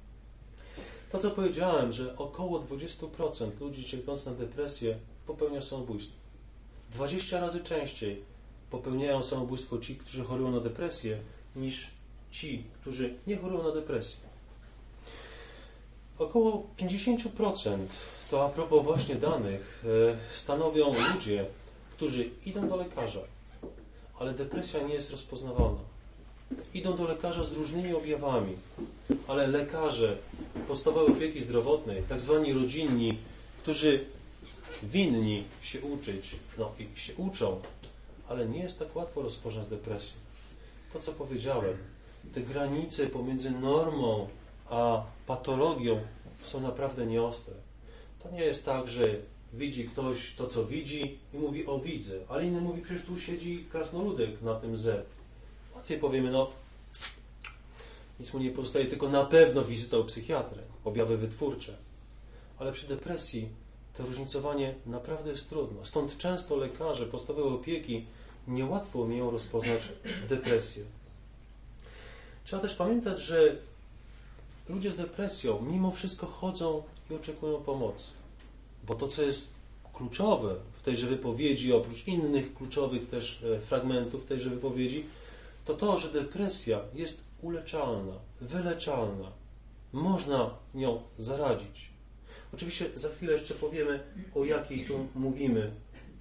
To, co powiedziałem, że około dwadzieścia procent ludzi cierpiących na depresję popełnia samobójstwo. dwadzieścia razy częściej popełniają samobójstwo ci, którzy chorują na depresję, niż ci, którzy nie chorują na depresję. Około pięćdziesiąt procent, to a propos właśnie danych, stanowią ludzie, którzy idą do lekarza, ale depresja nie jest rozpoznawalna. Idą do lekarza z różnymi objawami, ale lekarze podstawowej opieki zdrowotnej, tak zwani rodzinni, którzy winni się uczyć, no i się uczą, ale nie jest tak łatwo rozpoznać depresję. To, co powiedziałem, te granice pomiędzy normą a patologią są naprawdę nieostre. To nie jest tak, że widzi ktoś to, co widzi i mówi, o widzę, ale inny mówi, przecież tu siedzi krasnoludek na tym Z. Łatwiej powiemy, no nic mu nie pozostaje, tylko na pewno wizyta u psychiatry, objawy wytwórcze. Ale przy depresji to różnicowanie naprawdę jest trudno. Stąd często lekarze podstawowej opieki niełatwo umieją rozpoznać depresję. Trzeba też pamiętać, że ludzie z depresją mimo wszystko chodzą i oczekują pomocy. Bo to, co jest kluczowe w tejże wypowiedzi, oprócz innych kluczowych też fragmentów tejże wypowiedzi, to to, że depresja jest uleczalna, wyleczalna. Można nią zaradzić. Oczywiście za chwilę jeszcze powiemy, o jakiej tu mówimy.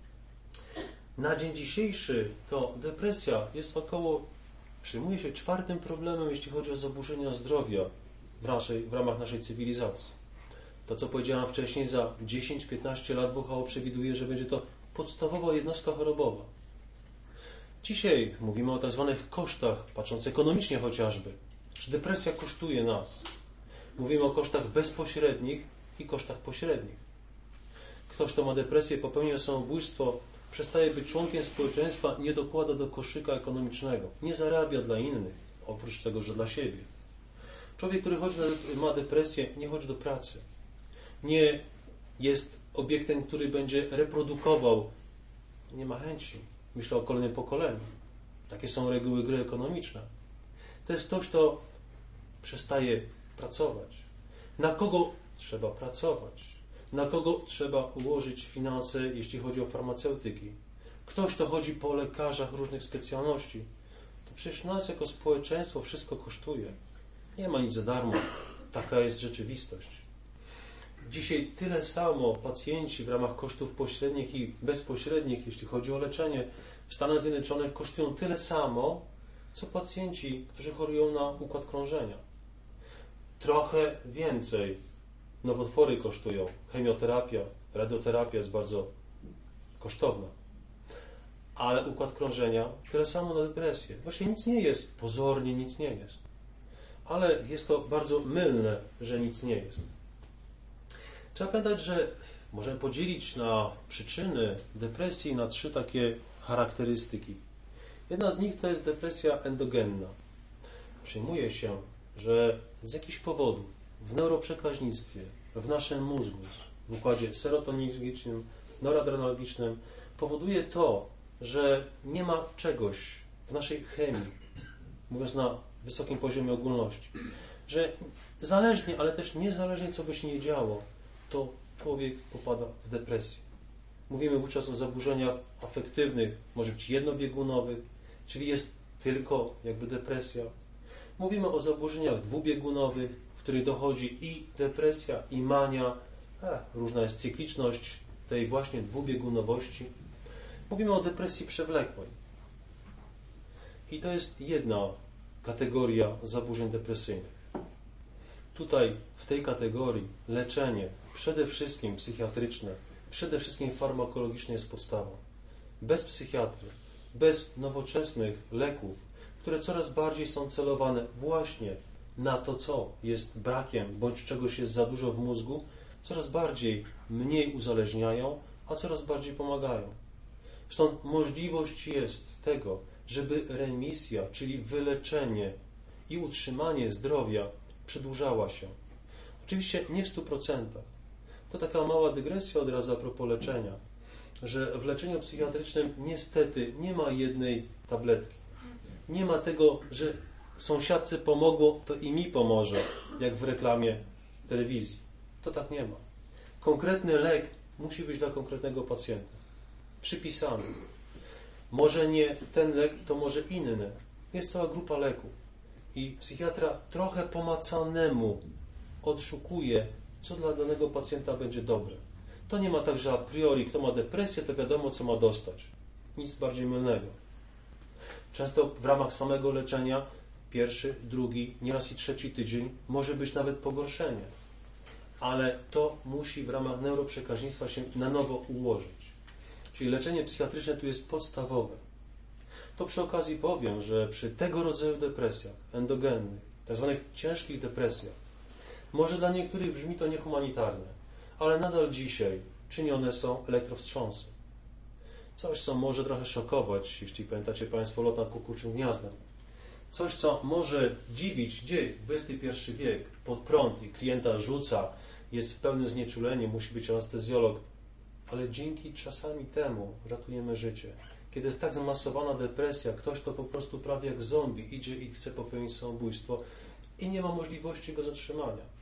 Na dzień dzisiejszy to depresja jest około, przyjmuje się czwartym problemem, jeśli chodzi o zaburzenia zdrowia w, naszej, w ramach naszej cywilizacji. To, co powiedziałem wcześniej, za dziesięć do piętnastu lat W H O przewiduje, że będzie to podstawowa jednostka chorobowa. Dzisiaj mówimy o tak zwanych kosztach, patrząc ekonomicznie chociażby. Czy depresja kosztuje nas? Mówimy o kosztach bezpośrednich i kosztach pośrednich. Ktoś, kto ma depresję, popełnia samobójstwo, przestaje być członkiem społeczeństwa, nie dokłada do koszyka ekonomicznego. Nie zarabia dla innych, oprócz tego, że dla siebie. Człowiek, który chodzi na, ma depresję, nie chodzi do pracy. Nie jest obiektem, który będzie reprodukował. Nie ma chęci. Myślę o kolejnym pokoleniu. Takie są reguły gry ekonomiczne. To jest ktoś, kto przestaje pracować. Na kogo trzeba pracować? Na kogo trzeba ułożyć finanse, jeśli chodzi o farmaceutyki? Ktoś, kto chodzi po lekarzach różnych specjalności. To przecież nas jako społeczeństwo wszystko kosztuje. Nie ma nic za darmo. Taka jest rzeczywistość. Dzisiaj tyle samo pacjenci w ramach kosztów pośrednich i bezpośrednich, jeśli chodzi o leczenie, w Stanach Zjednoczonych kosztują tyle samo, co pacjenci, którzy chorują na układ krążenia. Trochę więcej nowotwory kosztują. Chemioterapia, radioterapia jest bardzo kosztowna. Ale układ krążenia tyle samo na depresję. Właśnie nic nie jest. Pozornie nic nie jest. Ale jest to bardzo mylne, że nic nie jest. Trzeba pamiętać, że możemy podzielić na przyczyny depresji na trzy takie charakterystyki. Jedna z nich to jest depresja endogenna. Przyjmuje się, że z jakichś powodów w neuroprzekaźnictwie, w naszym mózgu, w układzie serotoninicznym, noradrenergicznym powoduje to, że nie ma czegoś w naszej chemii, mówiąc na wysokim poziomie ogólności, że zależnie, ale też niezależnie, co by się nie działo, to człowiek popada w depresję. Mówimy wówczas o zaburzeniach afektywnych, może być jednobiegunowych, czyli jest tylko jakby depresja. Mówimy o zaburzeniach dwubiegunowych, w których dochodzi i depresja, i mania. Ech, różna jest cykliczność tej właśnie dwubiegunowości. Mówimy o depresji przewlekłej. I to jest jedna kategoria zaburzeń depresyjnych. Tutaj, w tej kategorii, leczenie, przede wszystkim psychiatryczne, przede wszystkim farmakologiczne jest podstawą. Bez psychiatry, bez nowoczesnych leków, które coraz bardziej są celowane właśnie na to, co jest brakiem, bądź czegoś jest za dużo w mózgu, coraz bardziej mniej uzależniają, a coraz bardziej pomagają. Stąd możliwość jest tego, żeby remisja, czyli wyleczenie i utrzymanie zdrowia przedłużała się. Oczywiście nie w stu procentach. To taka mała dygresja od razu a propos leczenia, że w leczeniu psychiatrycznym niestety nie ma jednej tabletki. Nie ma tego, że sąsiadce pomogło, to i mi pomoże, jak w reklamie telewizji. To tak nie ma. Konkretny lek musi być dla konkretnego pacjenta. Przypisany. Może nie ten lek, to może inny. Jest cała grupa leków. I psychiatra trochę po macanemu odszukuje, co dla danego pacjenta będzie dobre. To nie ma tak, że a priori, kto ma depresję, to wiadomo, co ma dostać. Nic bardziej mylnego. Często w ramach samego leczenia pierwszy, drugi, nieraz i trzeci tydzień może być nawet pogorszenie. Ale to musi w ramach neuroprzekaźnictwa się na nowo ułożyć. Czyli leczenie psychiatryczne tu jest podstawowe. To przy okazji powiem, że przy tego rodzaju depresjach endogennych, tak zwanych ciężkich depresjach, może dla niektórych brzmi to niehumanitarne, ale nadal dzisiaj czynione są elektrowstrząsy. Coś, co może trochę szokować, jeśli pamiętacie Państwo lot nad kukułczym gniazdem. Coś, co może dziwić, gdzie dwudziesty pierwszy wiek, pod prąd i klienta rzuca, jest w pełnym znieczuleniu, musi być anestezjolog, ale dzięki czasami temu ratujemy życie. Kiedy jest tak zmasowana depresja, ktoś to po prostu prawie jak zombie idzie i chce popełnić samobójstwo i nie ma możliwości go zatrzymania.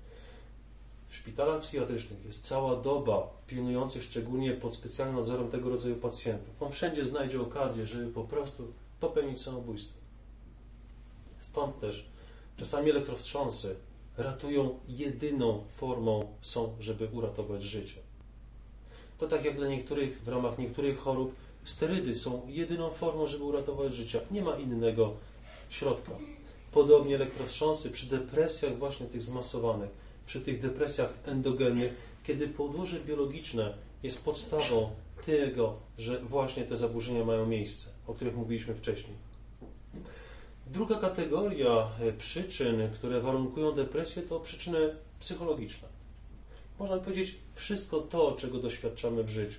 W szpitalach psychiatrycznych jest cała doba pilnujących szczególnie pod specjalnym nadzorem tego rodzaju pacjentów. On wszędzie znajdzie okazję, żeby po prostu popełnić samobójstwo. Stąd też czasami elektrowstrząsy ratują jedyną formą są, żeby uratować życie. To tak jak dla niektórych, w ramach niektórych chorób, sterydy są jedyną formą, żeby uratować życie. Nie ma innego środka. Podobnie elektrowstrząsy przy depresjach właśnie tych zmasowanych, przy tych depresjach endogennych, kiedy podłoże biologiczne jest podstawą tego, że właśnie te zaburzenia mają miejsce, o których mówiliśmy wcześniej. Druga kategoria przyczyn, które warunkują depresję, to przyczyny psychologiczne. Można powiedzieć wszystko to, czego doświadczamy w życiu.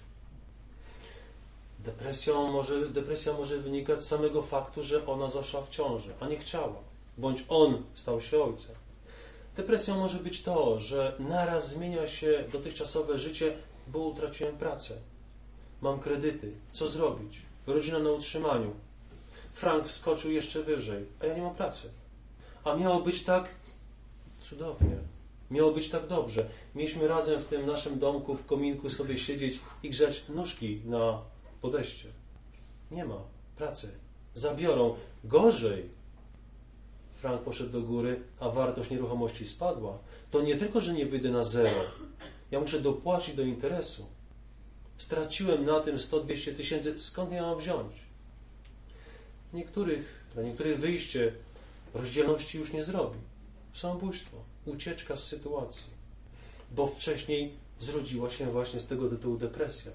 Depresją może, depresja może wynikać z samego faktu, że ona zaszła w ciąży, a nie chciała, bądź on stał się ojcem. Depresją może być to, że naraz zmienia się dotychczasowe życie, bo utraciłem pracę. Mam kredyty. Co zrobić? Rodzina na utrzymaniu. Frank skoczył jeszcze wyżej, a ja nie mam pracy. A miało być tak cudownie. Miało być tak dobrze. Mieliśmy razem w tym naszym domku, w kominku sobie siedzieć i grzać nóżki na podejście. Nie ma pracy. Zabiorą. Gorzej. Frank poszedł do góry, a wartość nieruchomości spadła. To nie tylko, że nie wyjdę na zero. Ja muszę dopłacić do interesu. Straciłem na tym sto dwieście tysięcy. Skąd ja mam wziąć? Niektórych, dla niektórych wyjście rozdzielności już nie zrobi. Samobójstwo. Ucieczka z sytuacji. Bo wcześniej zrodziła się właśnie z tego tytułu depresja.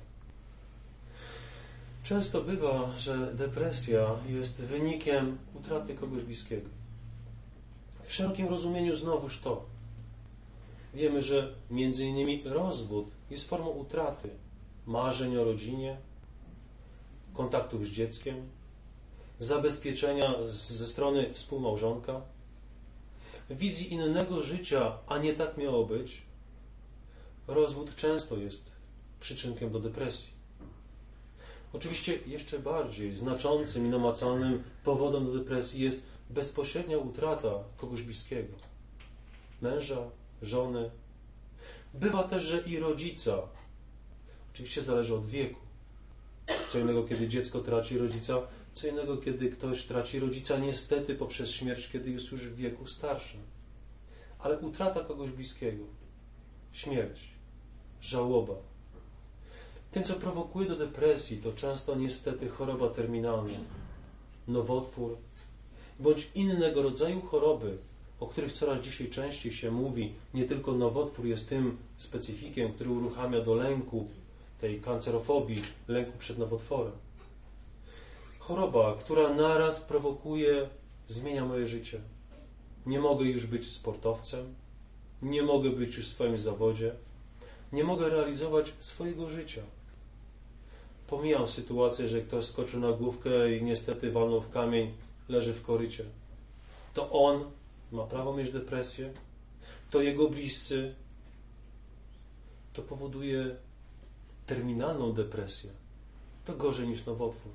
Często bywa, że depresja jest wynikiem utraty kogoś bliskiego. W szerokim rozumieniu znowuż to. Wiemy, że między innymi rozwód jest formą utraty marzeń o rodzinie, kontaktów z dzieckiem, zabezpieczenia ze strony współmałżonka, wizji innego życia, a nie tak miało być. Rozwód często jest przyczynkiem do depresji. Oczywiście jeszcze bardziej znaczącym i namacalnym powodem do depresji jest bezpośrednia utrata kogoś bliskiego. Męża, żony. Bywa też, że i rodzica. Oczywiście zależy od wieku. Co innego, kiedy dziecko traci rodzica, co innego, kiedy ktoś traci rodzica niestety poprzez śmierć, kiedy jest już w wieku starszym. Ale utrata kogoś bliskiego, śmierć, żałoba. Tym, co prowokuje do depresji, to często niestety choroba terminalna, nowotwór, bądź innego rodzaju choroby, o których coraz dzisiaj częściej się mówi. Nie tylko nowotwór jest tym specyfikiem, który uruchamia do lęku, tej kancerofobii, lęku przed nowotworem. Choroba, która naraz prowokuje, zmienia moje życie. Nie mogę już być sportowcem, nie mogę być już w swoim zawodzie, nie mogę realizować swojego życia. Pomijam sytuację, że ktoś skoczył na główkę i niestety walnął w kamień, leży w korycie. To on ma prawo mieć depresję, to jego bliscy. To powoduje terminalną depresję. To gorzej niż nowotwór.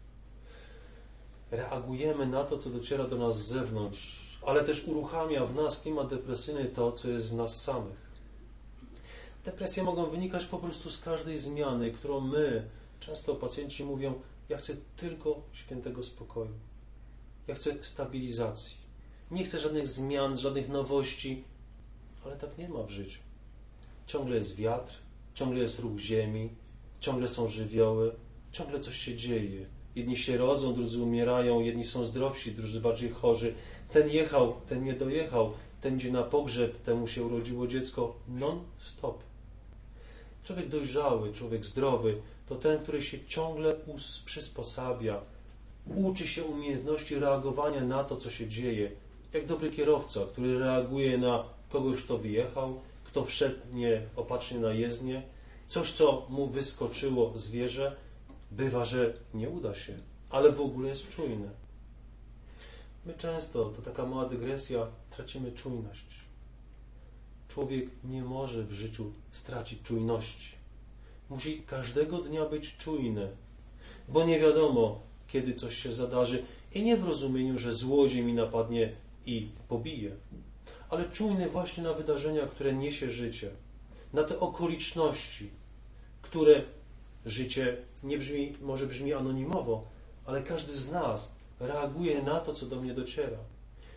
Reagujemy na to, co dociera do nas z zewnątrz, ale też uruchamia w nas klimat depresyjny to, co jest w nas samych. Depresje mogą wynikać po prostu z każdej zmiany, którą my, często pacjenci mówią, ja chcę tylko świętego spokoju. Ja chcę stabilizacji. Nie chcę żadnych zmian, żadnych nowości, ale tak nie ma w życiu. Ciągle jest wiatr, ciągle jest ruch ziemi, ciągle są żywioły, ciągle coś się dzieje. Jedni się rodzą, drudzy umierają, jedni są zdrowsi, drudzy bardziej chorzy. Ten jechał, ten nie dojechał, ten idzie na pogrzeb, temu się urodziło dziecko. Non-stop. Człowiek dojrzały, człowiek zdrowy, to ten, który się ciągle przysposabia, uczy się umiejętności reagowania na to, co się dzieje. Jak dobry kierowca, który reaguje na kogoś, kto wyjechał, kto wszedł nieopatrznie na jezdnię, coś, co mu wyskoczyło zwierzę, bywa, że nie uda się, ale w ogóle jest czujny. My często, to taka mała dygresja, tracimy czujność. Człowiek nie może w życiu stracić czujności. Musi każdego dnia być czujny, bo nie wiadomo, kiedy coś się zadarzy i nie w rozumieniu, że złodziej mi napadnie i pobije, ale czujny właśnie na wydarzenia, które niesie życie, na te okoliczności, które życie nie brzmi, może brzmi anonimowo, ale każdy z nas reaguje na to, co do mnie dociera.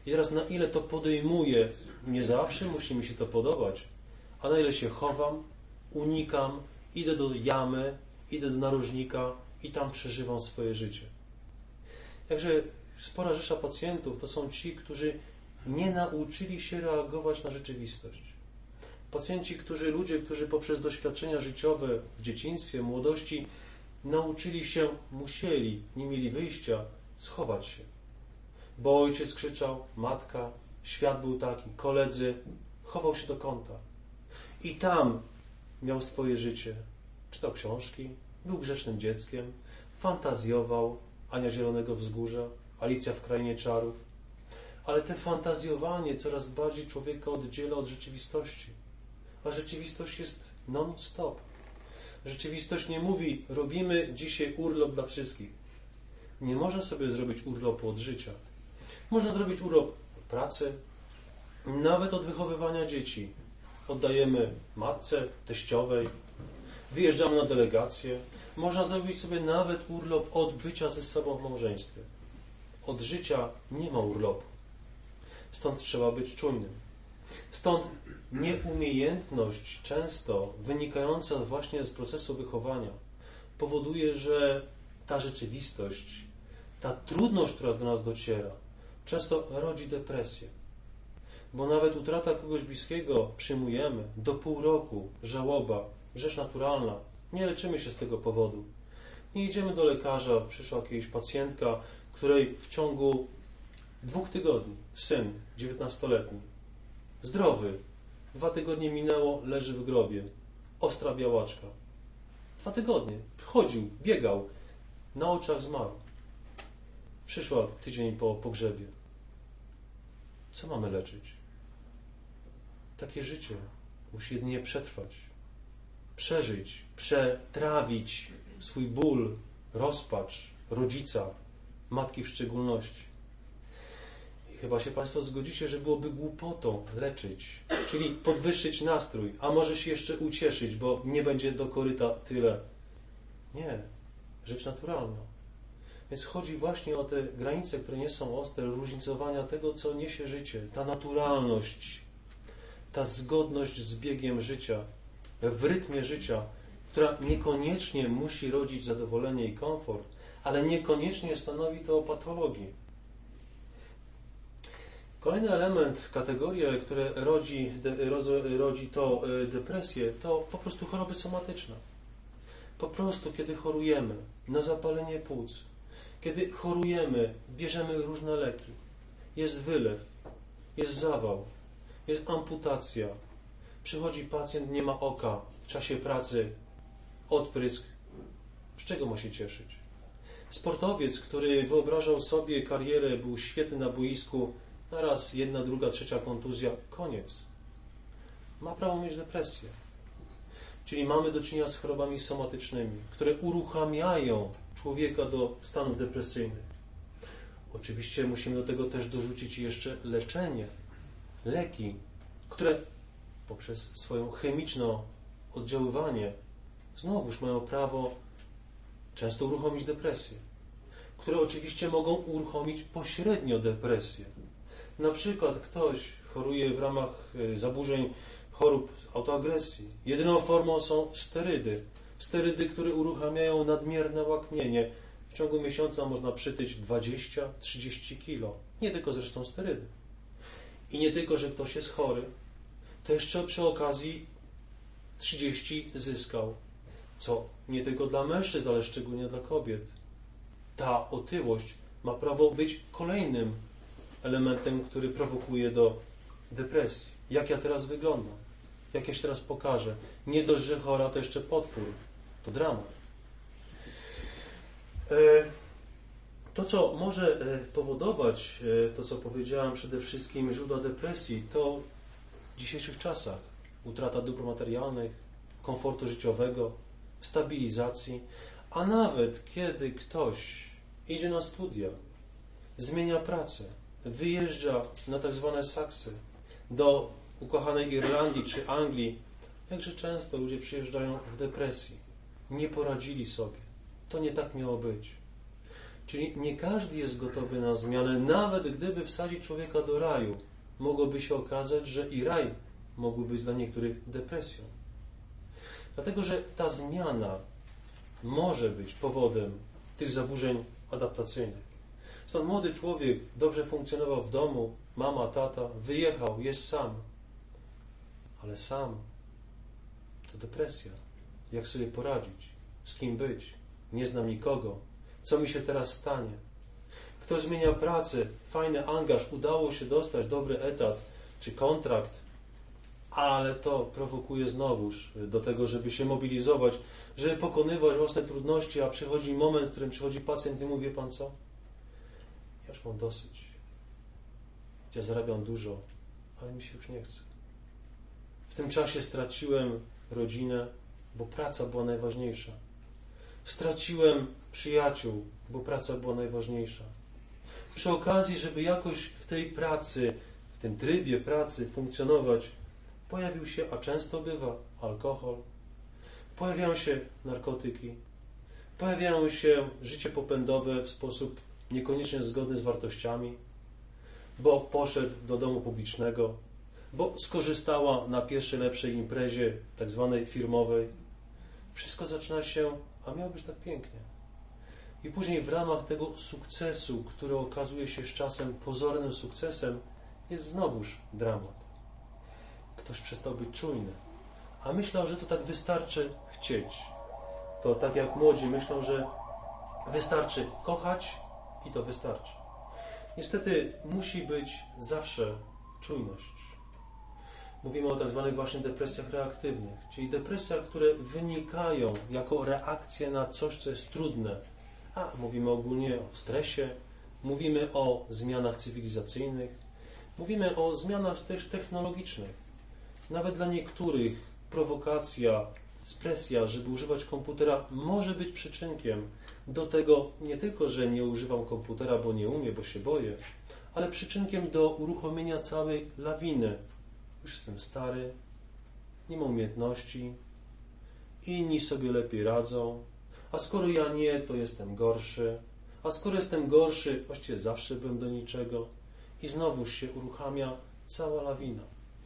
I teraz na ile to podejmuję, nie zawsze musi mi się to podobać, a na ile się chowam, unikam, idę do jamy, idę do narożnika i tam przeżywam swoje życie. Także spora rzesza pacjentów to są ci, którzy nie nauczyli się reagować na rzeczywistość. Pacjenci, którzy, ludzie, którzy poprzez doświadczenia życiowe w dzieciństwie, młodości nauczyli się, musieli, nie mieli wyjścia, schować się. Bo ojciec krzyczał, matka, świat był taki, koledzy, chował się do kąta. I tam miał swoje życie. Czytał książki, był grzecznym dzieckiem, fantazjował, Ania Zielonego Wzgórza, Alicja w Krainie Czarów. Ale te fantazjowanie coraz bardziej człowieka oddziela od rzeczywistości. A rzeczywistość jest non-stop. Rzeczywistość nie mówi, robimy dzisiaj urlop dla wszystkich. Nie można sobie zrobić urlopu od życia. Można zrobić urlop od pracy, nawet od wychowywania dzieci. Oddajemy matce, teściowej, wyjeżdżamy na delegację. Można zrobić sobie nawet urlop od bycia ze sobą w małżeństwie. Od życia nie ma urlopu. Stąd trzeba być czujnym. Stąd nieumiejętność, często wynikająca właśnie z procesu wychowania, powoduje, że ta rzeczywistość, ta trudność, która do nas dociera, często rodzi depresję. Bo nawet utrata kogoś bliskiego przyjmujemy, do pół roku, żałoba, rzecz naturalna, nie leczymy się z tego powodu. Nie idziemy do lekarza, przyszła jakaś pacjentka, której w ciągu dwóch tygodni syn dziewiętnastoletni, zdrowy, dwa tygodnie minęło, leży w grobie, ostra białaczka. Dwa tygodnie, chodził, biegał, na oczach zmarł. Przyszła tydzień po pogrzebie. Co mamy leczyć? Takie życie musi jedynie przetrwać, przeżyć, przetrawić swój ból, rozpacz rodzica, matki w szczególności. I chyba się Państwo zgodzicie, że byłoby głupotą leczyć, czyli podwyższyć nastrój, a może się jeszcze ucieszyć, bo nie będzie do koryta tyle. Nie, rzecz naturalna. Więc chodzi właśnie o te granice, które nie są ostre, różnicowania tego, co niesie życie, ta naturalność, ta zgodność z biegiem życia, w rytmie życia, która niekoniecznie musi rodzić zadowolenie i komfort, ale niekoniecznie stanowi to o patologii. Kolejny element, kategoria, które rodzi, de, rodzi to depresję, to po prostu choroby somatyczne. Po prostu, kiedy chorujemy na zapalenie płuc, kiedy chorujemy, bierzemy różne leki, jest wylew, jest zawał, jest amputacja, przychodzi pacjent, nie ma oka, w czasie pracy odprysk. Z czego ma się cieszyć? Sportowiec, który wyobrażał sobie karierę, był świetny na boisku, naraz jedna, druga, trzecia kontuzja, koniec. Ma prawo mieć depresję. Czyli mamy do czynienia z chorobami somatycznymi, które uruchamiają człowieka do stanów depresyjnych. Oczywiście musimy do tego też dorzucić jeszcze leczenie, leki, które poprzez swoją chemiczne oddziaływanie znowuż mają prawo często uruchomić depresję, które oczywiście mogą uruchomić pośrednio depresję. Na przykład ktoś choruje w ramach zaburzeń chorób autoagresji. Jedyną formą są sterydy. Sterydy, które uruchamiają nadmierne łaknienie. W ciągu miesiąca można przytyć dwadzieścia do trzydziestu kilo. Nie tylko zresztą sterydy. I nie tylko, że ktoś jest chory, to jeszcze przy okazji trzydzieści zyskał. Co nie tylko dla mężczyzn, ale szczególnie dla kobiet. Ta otyłość ma prawo być kolejnym elementem, który prowokuje do depresji. Jak ja teraz wyglądam? Jak ja się teraz pokażę? Nie dość, że chora, to jeszcze potwór. To dramat. To, co może powodować, to co powiedziałem przede wszystkim, źródła depresji, to w dzisiejszych czasach utrata dóbr materialnych, komfortu życiowego, stabilizacji, a nawet kiedy ktoś idzie na studia, zmienia pracę, wyjeżdża na tak zwane saksy do ukochanej Irlandii czy Anglii, jakże często ludzie przyjeżdżają w depresji. Nie poradzili sobie. To nie tak miało być. Czyli nie każdy jest gotowy na zmianę, nawet gdyby wsadzić człowieka do raju. Mogłoby się okazać, że i raj mógłby być dla niektórych depresją. Dlatego, że ta zmiana może być powodem tych zaburzeń adaptacyjnych. Stąd młody człowiek dobrze funkcjonował w domu, mama, tata, wyjechał, jest sam. Ale sam to depresja. Jak sobie poradzić? Z kim być? Nie znam nikogo. Co mi się teraz stanie? Kto zmienia pracę, fajny angaż, udało się dostać dobry etat czy kontrakt, ale to prowokuje znowuż do tego, żeby się mobilizować, żeby pokonywać własne trudności, a przychodzi moment, w którym przychodzi pacjent i mówi: wie pan co? Ja już mam dosyć. Ja zarabiam dużo, ale mi się już nie chce. W tym czasie straciłem rodzinę, bo praca była najważniejsza. Straciłem przyjaciół, bo praca była najważniejsza. Przy okazji, żeby jakoś w tej pracy, w tym trybie pracy funkcjonować, pojawił się, a często bywa, alkohol, pojawiają się narkotyki, pojawiają się życie popędowe w sposób niekoniecznie zgodny z wartościami, bo poszedł do domu publicznego, bo skorzystała na pierwszej lepszej imprezie, tak zwanej firmowej. Wszystko zaczyna się, a miało być tak pięknie. I później w ramach tego sukcesu, który okazuje się z czasem pozornym sukcesem, jest znowuż dramat. Ktoś przestał być czujny, a myślał, że to tak wystarczy chcieć. To tak jak młodzi myślą, że wystarczy kochać i to wystarczy. Niestety musi być zawsze czujność. Mówimy o tak zwanych właśnie depresjach reaktywnych, czyli depresjach, które wynikają jako reakcja na coś, co jest trudne. A mówimy ogólnie o stresie, mówimy o zmianach cywilizacyjnych, mówimy o zmianach też technologicznych. Nawet dla niektórych prowokacja, presja, żeby używać komputera, może być przyczynkiem do tego, nie tylko, że nie używam komputera, bo nie umiem, bo się boję, ale przyczynkiem do uruchomienia całej lawiny. Już jestem stary, nie mam umiejętności, inni sobie lepiej radzą, a skoro ja nie, to jestem gorszy, a skoro jestem gorszy, właściwie zawsze byłem do niczego i znowuż się uruchamia cała lawina.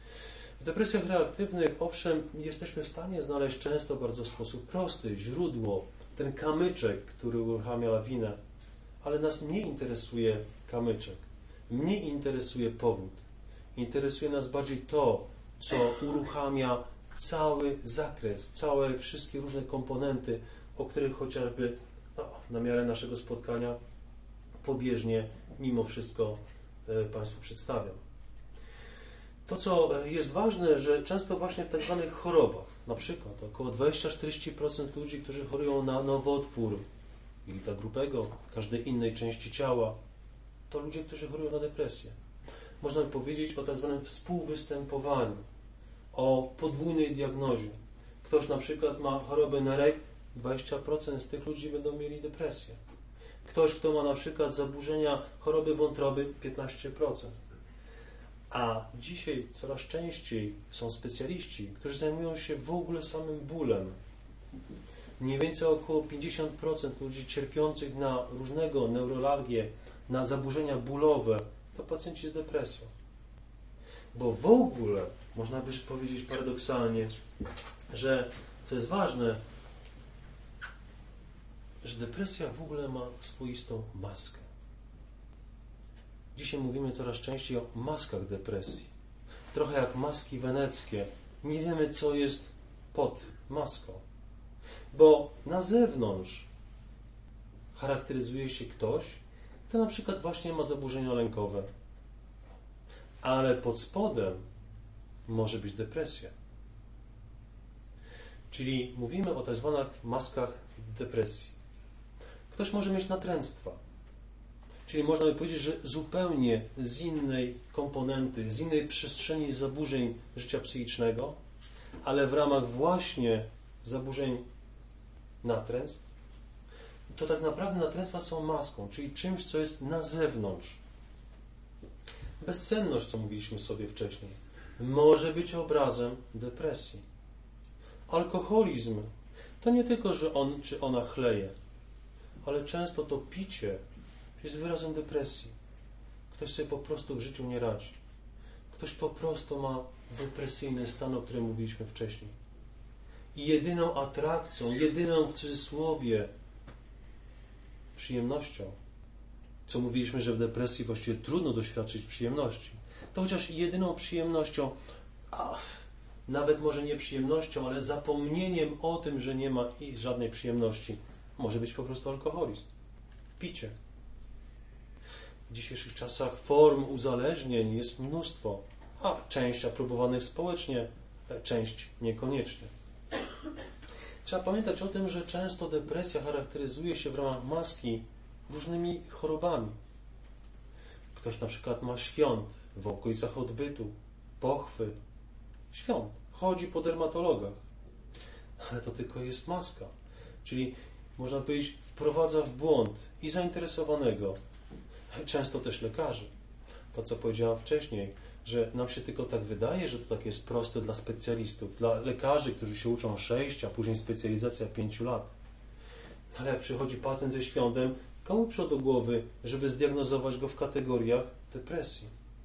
W depresjach reaktywnych, owszem, jesteśmy w stanie znaleźć często bardzo w sposób prosty źródło, ten kamyczek, który uruchamia lawinę, ale nas nie interesuje kamyczek, mnie interesuje powód. Interesuje nas bardziej to, co uruchamia cały zakres, całe wszystkie różne komponenty, o których chociażby no, na miarę naszego spotkania pobieżnie mimo wszystko e, Państwu przedstawiam. To, co jest ważne, że często właśnie w tak zwanych chorobach, na przykład około dwadzieścia do czterdziestu procent ludzi, którzy chorują na nowotwór, jelita grubego, każdej innej części ciała, to ludzie, którzy chorują na depresję. Można by powiedzieć o tak zwanym współwystępowaniu, o podwójnej diagnozie. Ktoś na przykład ma chorobę nerek, dwadzieścia procent z tych ludzi będą mieli depresję. Ktoś, kto ma na przykład zaburzenia choroby wątroby, piętnaście procent. A dzisiaj coraz częściej są specjaliści, którzy zajmują się w ogóle samym bólem. Mniej więcej około pięćdziesiąt procent ludzi cierpiących na różnego neuralgię, na zaburzenia bólowe, to pacjenci z depresją. Bo w ogóle, można by powiedzieć paradoksalnie, że, co jest ważne, że depresja w ogóle ma swoistą maskę. Dzisiaj mówimy coraz częściej o maskach depresji. Trochę jak maski weneckie. Nie wiemy, co jest pod maską. Bo na zewnątrz charakteryzuje się ktoś, kto na przykład właśnie ma zaburzenia lękowe. Ale pod spodem może być depresja. Czyli mówimy o tak zwanych maskach depresji. Ktoś może mieć natręctwa. Czyli można by powiedzieć, że zupełnie z innej komponenty, z innej przestrzeni zaburzeń życia psychicznego, ale w ramach właśnie zaburzeń natręstw, to tak naprawdę natręstwa są maską, czyli czymś, co jest na zewnątrz. Bezsenność, co mówiliśmy sobie wcześniej, może być obrazem depresji. Alkoholizm to nie tylko, że on czy ona chleje, ale często to picie jest wyrazem depresji. Ktoś sobie po prostu w życiu nie radzi. Ktoś po prostu ma depresyjny stan, o którym mówiliśmy wcześniej. I jedyną atrakcją, jedyną w cudzysłowie przyjemnością, co mówiliśmy, że w depresji właściwie trudno doświadczyć przyjemności, to chociaż jedyną przyjemnością, a nawet może nie przyjemnością, ale zapomnieniem o tym, że nie ma żadnej przyjemności, może być po prostu alkoholizm, picie. W dzisiejszych czasach form uzależnień jest mnóstwo, a część aprobowanych społecznie, część niekoniecznie. Trzeba pamiętać o tym, że często depresja charakteryzuje się w ramach maski różnymi chorobami. Ktoś na przykład ma świąt w okolicach odbytu, pochwy, świąt, chodzi po dermatologach, ale to tylko jest maska. Czyli można powiedzieć, wprowadza w błąd i zainteresowanego, często też lekarzy. To, co powiedziałam wcześniej, że nam się tylko tak wydaje, że to tak jest proste dla specjalistów, dla lekarzy, którzy się uczą sześć, a później specjalizacja pięciu lat. Ale jak przychodzi pacjent ze świątem, komu przyszło do głowy, żeby zdiagnozować go w kategoriach depresji?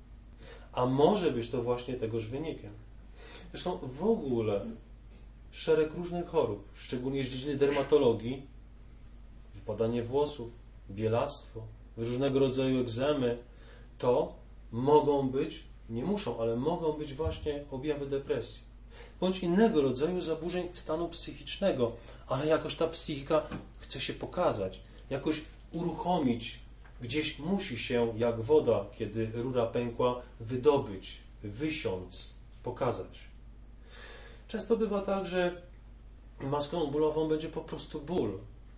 A może być to właśnie tegoż wynikiem. Zresztą w ogóle szereg różnych chorób, szczególnie z dziedziny dermatologii, wypadanie włosów, bielactwo, różnego rodzaju egzemy, to mogą być, nie muszą, ale mogą być właśnie objawy depresji. Bądź innego rodzaju zaburzeń stanu psychicznego, ale jakoś ta psychika chce się pokazać, jakoś uruchomić, gdzieś musi się, jak woda, kiedy rura pękła, wydobyć, wysiąc, pokazać. Często bywa tak, że maską bólową będzie po prostu ból.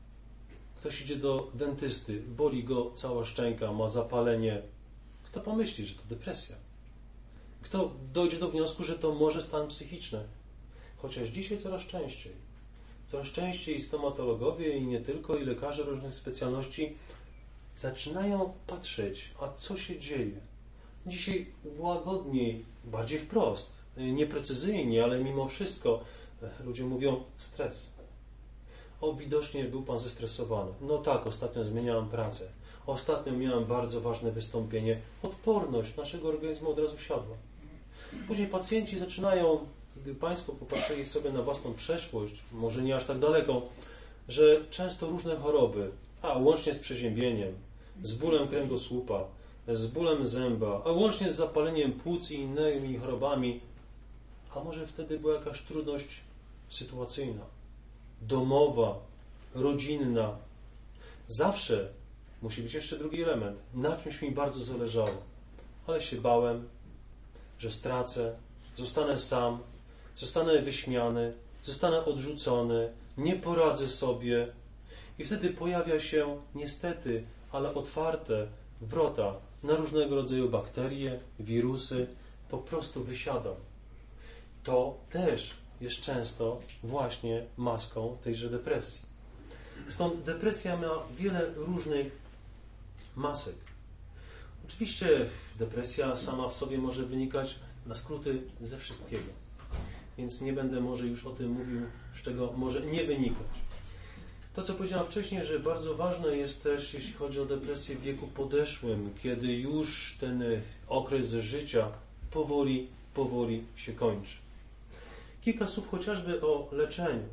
Ktoś idzie do dentysty, boli go cała szczęka, ma zapalenie. Kto pomyśli, że to depresja? Kto dojdzie do wniosku, że to może stan psychiczny? Chociaż dzisiaj coraz częściej. Coraz częściej stomatologowie i nie tylko, i lekarze różnych specjalności zaczynają patrzeć, a co się dzieje. Dzisiaj łagodniej, bardziej wprost, nieprecyzyjnie, ale mimo wszystko ludzie mówią stres. O, widocznie był Pan zestresowany. No tak, ostatnio zmieniałem pracę. Ostatnio miałem bardzo ważne wystąpienie. Odporność naszego organizmu od razu siadła. Później pacjenci zaczynają, gdy Państwo popatrzyli sobie na własną przeszłość, może nie aż tak daleko, że często różne choroby, a łącznie z przeziębieniem, z bólem kręgosłupa, z bólem zęba, a łącznie z zapaleniem płuc i innymi chorobami, a może wtedy była jakaś trudność sytuacyjna, domowa, rodzinna. Zawsze musi być jeszcze drugi element. Na czymś mi bardzo zależało, ale się bałem, że stracę, zostanę sam, zostanę wyśmiany, zostanę odrzucony, nie poradzę sobie. I wtedy pojawia się niestety, ale otwarte wrota na różnego rodzaju bakterie, wirusy, po prostu wysiadam. To też jest często właśnie maską tejże depresji. Stąd depresja ma wiele różnych masek. Oczywiście depresja sama w sobie może wynikać na skróty ze wszystkiego. Więc nie będę może już o tym mówił, z czego może nie wynikać. To, co powiedziałam wcześniej, że bardzo ważne jest też, jeśli chodzi o depresję w wieku podeszłym, kiedy już ten okres życia powoli, powoli się kończy. Kilka słów chociażby o leczeniu,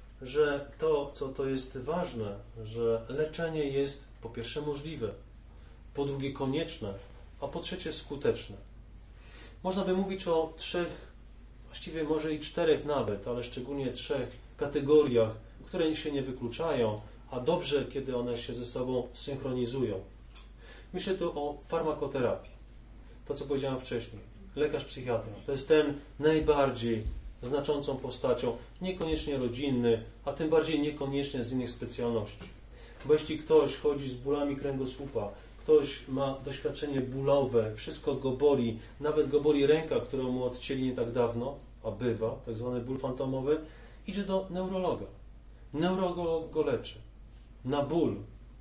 że to, co to jest ważne, że leczenie jest po pierwsze możliwe, po drugie konieczne, a po trzecie skuteczne. Można by mówić o trzech, właściwie może i czterech nawet, ale szczególnie trzech kategoriach, które się nie wykluczają, a dobrze, kiedy one się ze sobą synchronizują. Myślę tu o farmakoterapii. To, co powiedziałem wcześniej. Lekarz psychiatra to jest ten najbardziej znaczącą postacią, niekoniecznie rodzinny, a tym bardziej niekoniecznie z innych specjalności. Bo jeśli ktoś chodzi z bólami kręgosłupa, ktoś ma doświadczenie bólowe, wszystko go boli, nawet go boli ręka, którą mu odcięli nie tak dawno, a bywa, tak zwany ból fantomowy, idzie do neurologa. Neurolog go leczy. Na ból.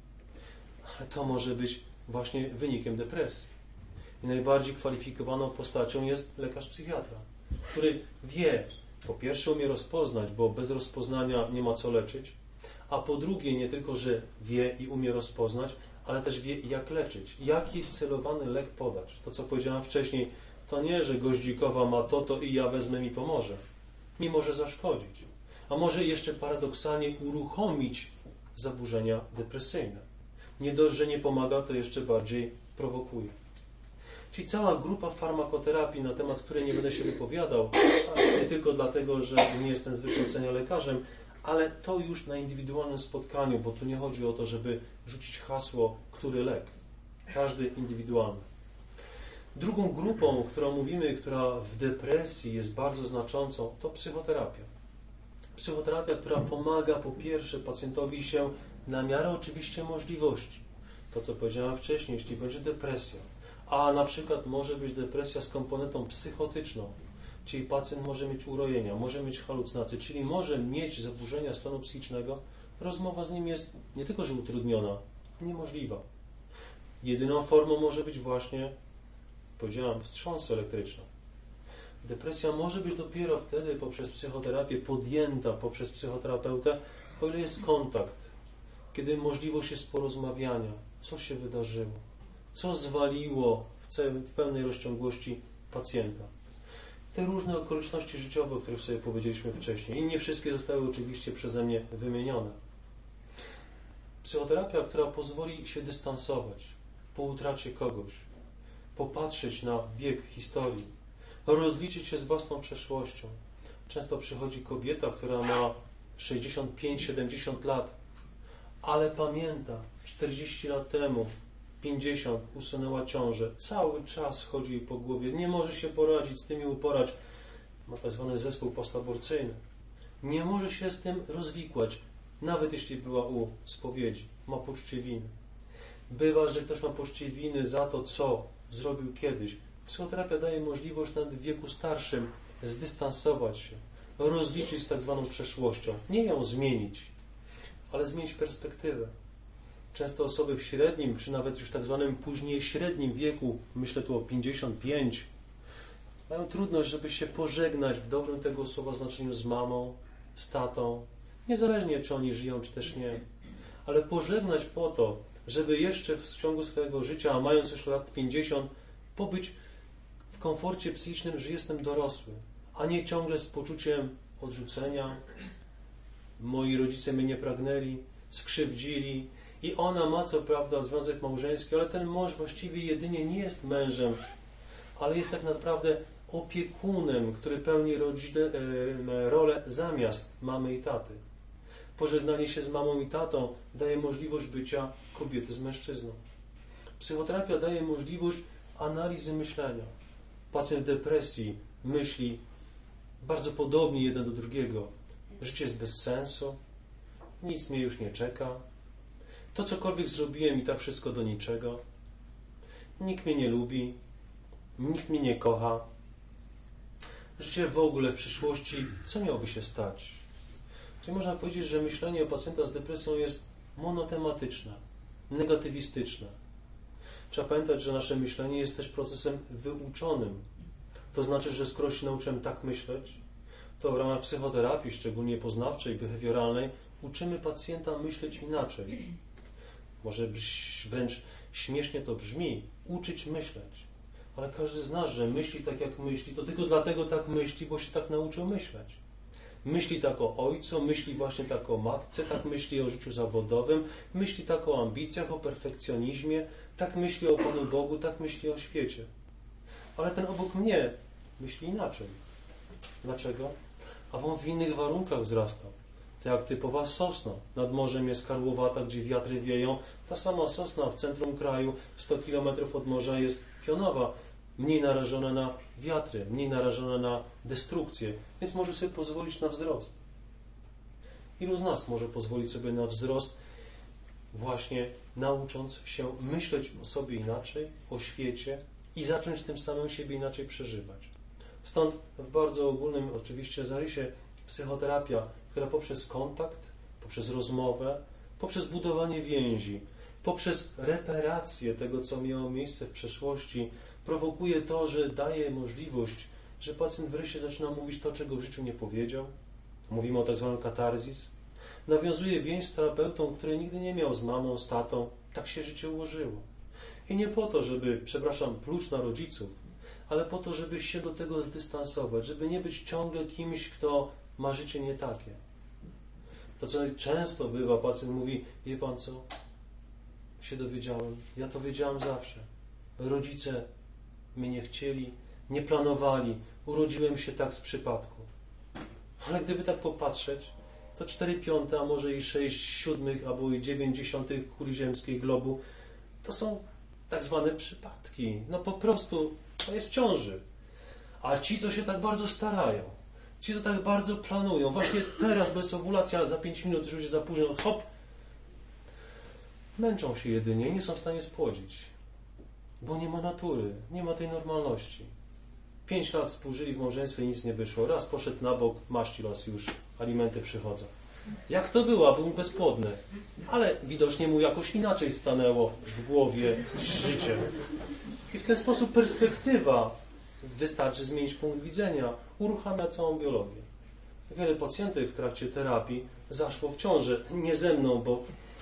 Ale to może być właśnie wynikiem depresji. I najbardziej kwalifikowaną postacią jest lekarz psychiatra, który wie, po pierwsze umie rozpoznać, bo bez rozpoznania nie ma co leczyć, a po drugie nie tylko, że wie i umie rozpoznać, ale też wie, jak leczyć, jaki celowany lek podać. To, co powiedziałem wcześniej, to nie, że Goździkowa ma to, to i ja wezmę, mi pomoże. Nie może zaszkodzić. A może jeszcze paradoksalnie uruchomić zaburzenia depresyjne. Nie dość, że nie pomaga, to jeszcze bardziej prowokuje. Czyli cała grupa farmakoterapii, na temat której nie będę się wypowiadał, nie tylko dlatego, że nie jestem z wykształcenia lekarzem, ale to już na indywidualnym spotkaniu, bo tu nie chodzi o to, żeby rzucić hasło, który lek. Każdy indywidualny. Drugą grupą, którą mówimy, która w depresji jest bardzo znaczącą, to psychoterapia. Psychoterapia, która pomaga po pierwsze pacjentowi się na miarę oczywiście możliwości. To, co powiedziałem wcześniej, jeśli będzie depresja, a na przykład może być depresja z komponentą psychotyczną, czyli pacjent może mieć urojenia, może mieć halucynacje, czyli może mieć zaburzenia stanu psychicznego, rozmowa z nim jest nie tylko, że utrudniona, niemożliwa. Jedyną formą może być właśnie, powiedziałem, wstrząs elektryczny. Depresja może być dopiero wtedy poprzez psychoterapię podjęta poprzez psychoterapeutę, o ile jest kontakt, kiedy możliwość jest porozmawiania, co się wydarzyło, co zwaliło w, cel, w pełnej rozciągłości pacjenta. Te różne okoliczności życiowe, o których sobie powiedzieliśmy wcześniej, i nie wszystkie zostały oczywiście przeze mnie wymienione. Psychoterapia, która pozwoli się dystansować po utracie kogoś, popatrzeć na bieg historii, rozliczyć się z własną przeszłością. Często przychodzi kobieta, która ma sześćdziesiąt pięć siedemdziesiąt lat, ale pamięta, czterdzieści lat temu, pięćdziesiąt, usunęła ciążę. Cały czas chodzi jej po głowie. Nie może się poradzić, z tym i uporać. Ma tak zwany zespół postaborcyjny. Nie może się z tym rozwikłać, nawet jeśli była u spowiedzi. Ma poczucie winy. Bywa, że ktoś ma poczucie winy za to, co zrobił kiedyś. Psychoterapia daje możliwość nawet w wieku starszym zdystansować się, rozliczyć z tak zwaną przeszłością. Nie ją zmienić, ale zmienić perspektywę. Często osoby w średnim, czy nawet już tak zwanym później średnim wieku, myślę tu o pięćdziesiąt pięć, mają trudność, żeby się pożegnać w dobrym tego słowa znaczeniu z mamą, z tatą, niezależnie czy oni żyją, czy też nie, ale pożegnać po to, żeby jeszcze w ciągu swojego życia, a mając już lat pięćdziesiąt, pobyć w komforcie psychicznym, że jestem dorosły, a nie ciągle z poczuciem odrzucenia. Moi rodzice mnie nie pragnęli, skrzywdzili i ona ma co prawda związek małżeński, ale ten mąż właściwie jedynie nie jest mężem, ale jest tak naprawdę opiekunem, który pełni rodzinę, e, rolę zamiast mamy i taty. Pożegnanie się z mamą i tatą daje możliwość bycia kobiety z mężczyzną. Psychoterapia daje możliwość analizy myślenia. Pacjent depresji myśli bardzo podobnie jeden do drugiego. Życie jest bez sensu, nic mnie już nie czeka, to cokolwiek zrobiłem i tak wszystko do niczego, nikt mnie nie lubi, nikt mnie nie kocha, życie w ogóle w przyszłości, co miałoby się stać? Czyli można powiedzieć, że myślenie o pacjenta z depresją jest monotematyczne, negatywistyczne. Trzeba pamiętać, że nasze myślenie jest też procesem wyuczonym. To znaczy, że skoro się nauczyłem tak myśleć, to w ramach psychoterapii, szczególnie poznawczej, behawioralnej, uczymy pacjenta myśleć inaczej. Może wręcz śmiesznie to brzmi, uczyć myśleć. Ale każdy z nas, że myśli tak jak myśli, to tylko dlatego tak myśli, bo się tak nauczył myśleć. Myśli tak o ojcu, myśli właśnie tak o matce, tak myśli o życiu zawodowym, myśli tak o ambicjach, o perfekcjonizmie, tak myśli o Panu Bogu, tak myśli o świecie. Ale ten obok mnie myśli inaczej. Dlaczego? A on w innych warunkach wzrastał. To jak typowa sosna. Nad morzem jest karłowata, gdzie wiatry wieją. Ta sama sosna w centrum kraju, sto kilometrów od morza, jest pionowa. Mniej narażona na wiatry, mniej narażona na destrukcję, więc może sobie pozwolić na wzrost. Ilu z nas może pozwolić sobie na wzrost właśnie naucząc się myśleć o sobie inaczej, o świecie i zacząć tym samym siebie inaczej przeżywać. Stąd w bardzo ogólnym oczywiście zarysie psychoterapia, która poprzez kontakt, poprzez rozmowę, poprzez budowanie więzi, poprzez reparację tego, co miało miejsce w przeszłości, prowokuje to, że daje możliwość, że pacjent wreszcie zaczyna mówić to, czego w życiu nie powiedział. Mówimy o tak zwanym katarzis. nawiązuje więź z terapeutą, który nigdy nie miał z mamą, z tatą. Tak się życie ułożyło. I nie po to, żeby, przepraszam, pluć na rodziców, ale po to, żeby się do tego zdystansować, żeby nie być ciągle kimś, kto ma życie nie takie. To, co często bywa, pacjent mówi, wie pan co, się dowiedziałem, ja to wiedziałem zawsze. Rodzice mnie nie chcieli, nie planowali, urodziłem się tak z przypadku. Ale gdyby tak popatrzeć, to cztery piąte, a może i sześć siódmych, albo i dziewięć dziesiątych kuli ziemskiej globu, to są tak zwane przypadki. No po prostu to jest w ciąży. A ci, co się tak bardzo starają, ci, co tak bardzo planują, właśnie teraz bez owulacja, za pięć minut już będzie za późno, hop, męczą się jedynie i nie są w stanie spłodzić. Bo nie ma natury, nie ma tej normalności. Pięć lat współżyli w małżeństwie i nic nie wyszło. Raz poszedł na bok, maści los już, alimenty przychodzą. Jak to było? Był bezpłodny. Ale widocznie mu jakoś inaczej stanęło w głowie życie. I w ten sposób perspektywa, wystarczy zmienić punkt widzenia, uruchamia całą biologię. Wiele pacjentów w trakcie terapii zaszło w ciąży. Nie ze mną, bo...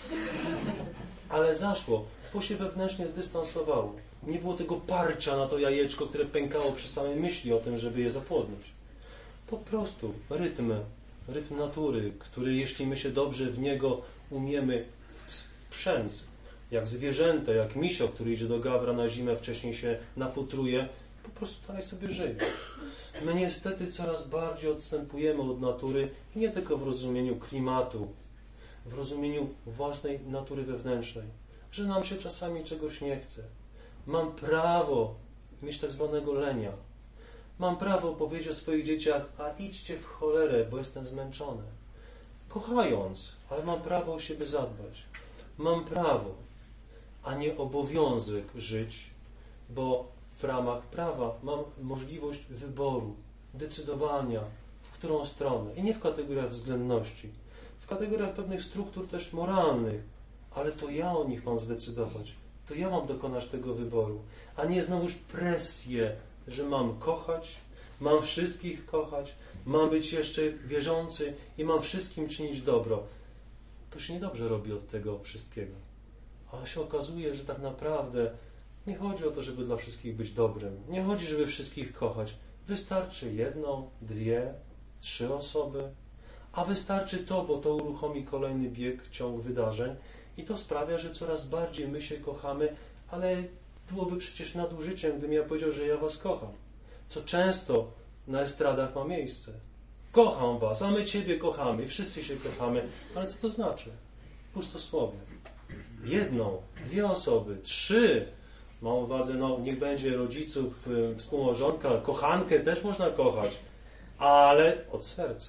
Ale zaszło, bo się wewnętrznie zdystansowało. Nie było tego parcia na to jajeczko, które pękało przy samej myśli o tym, żeby je zapłodnić. Po prostu rytm, rytm natury, który jeśli my się dobrze w niego umiemy wprzęc, jak zwierzęta, jak misio, który idzie do gawra na zimę, wcześniej się nafutruje, po prostu dalej sobie żyje. My niestety coraz bardziej odstępujemy od natury i nie tylko w rozumieniu klimatu, w rozumieniu własnej natury wewnętrznej, że nam się czasami czegoś nie chce. Mam prawo mieć tak zwanego lenia. Mam prawo powiedzieć o swoich dzieciach, a idźcie w cholerę, bo jestem zmęczony. Kochając, ale mam prawo o siebie zadbać. Mam prawo, a nie obowiązek żyć, bo w ramach prawa mam możliwość wyboru, decydowania, w którą stronę. I nie w kategoriach względności, w kategoriach pewnych struktur też moralnych, ale to ja o nich mam zdecydować. To ja mam dokonać tego wyboru, a nie znowuż presję, że mam kochać, mam wszystkich kochać, mam być jeszcze wierzący i mam wszystkim czynić dobro. To się niedobrze robi od tego wszystkiego. A się okazuje, że tak naprawdę nie chodzi o to, żeby dla wszystkich być dobrym. Nie chodzi, żeby wszystkich kochać. Wystarczy jedną, dwie, trzy osoby, a wystarczy to, bo to uruchomi kolejny bieg, ciąg wydarzeń i to sprawia, że coraz bardziej my się kochamy, ale byłoby przecież nadużyciem, gdybym ja powiedział, że ja was kocham. Co często na estradach ma miejsce. Kocham was, a my ciebie kochamy i wszyscy się kochamy. Ale co to znaczy? Pustosłowie. Jedną, dwie osoby, trzy. Mam uwadze, no niech będzie rodziców, współmałżonka, kochankę też można kochać, ale od serca.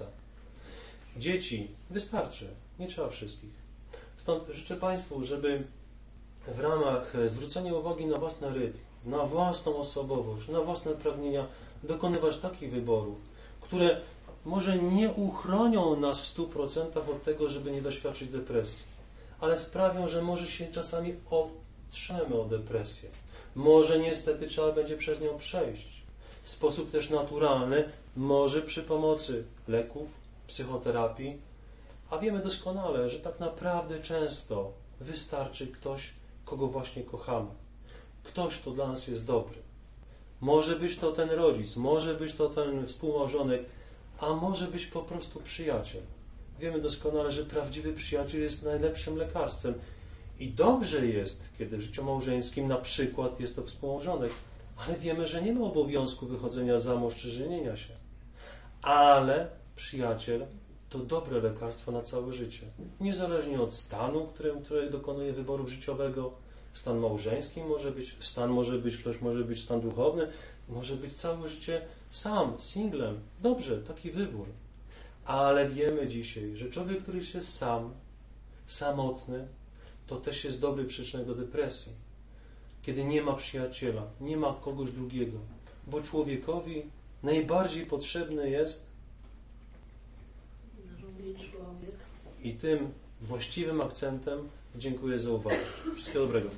Dzieci wystarczy, nie trzeba wszystkich. Stąd życzę Państwu, żeby w ramach zwrócenia uwagi na własny rytm, na własną osobowość, na własne pragnienia dokonywać takich wyborów, które może nie uchronią nas w stu procentach od tego, żeby nie doświadczyć depresji, ale sprawią, że może się czasami otrzemy o depresję. Może niestety trzeba będzie przez nią przejść. W sposób też naturalny, może przy pomocy leków, psychoterapii, a wiemy doskonale, że tak naprawdę często wystarczy ktoś, kogo właśnie kochamy. Ktoś, kto dla nas jest dobry. Może być to ten rodzic, może być to ten współmałżonek, a może być po prostu przyjaciel. Wiemy doskonale, że prawdziwy przyjaciel jest najlepszym lekarstwem. I dobrze jest, kiedy w życiu małżeńskim na przykład jest to współmałżonek, ale wiemy, że nie ma obowiązku wychodzenia za mąż czy żenienia się. Ale przyjaciel to dobre lekarstwo na całe życie. Niezależnie od stanu, w którym który dokonuje wyboru życiowego, stan małżeński może być, stan może być, ktoś może być stan duchowny, może być całe życie sam, singlem. Dobrze, taki wybór. Ale wiemy dzisiaj, że człowiek, który jest sam, samotny, to też jest dobry przyczynek do depresji. Kiedy nie ma przyjaciela, nie ma kogoś drugiego. Bo człowiekowi najbardziej potrzebny jest i tym właściwym akcentem dziękuję za uwagę. Wszystkiego dobrego.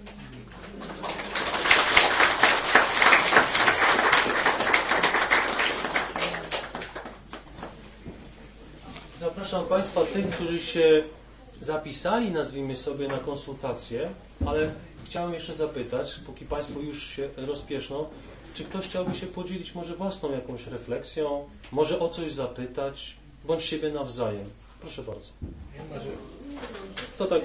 Zapraszam. Zapraszam Państwa, tych, którzy się zapisali, nazwijmy sobie, na konsultację, ale chciałem jeszcze zapytać, póki Państwo już się rozpieszną, czy ktoś chciałby się podzielić może własną jakąś refleksją, może o coś zapytać, bądź siebie nawzajem. Proszę bardzo. To tak.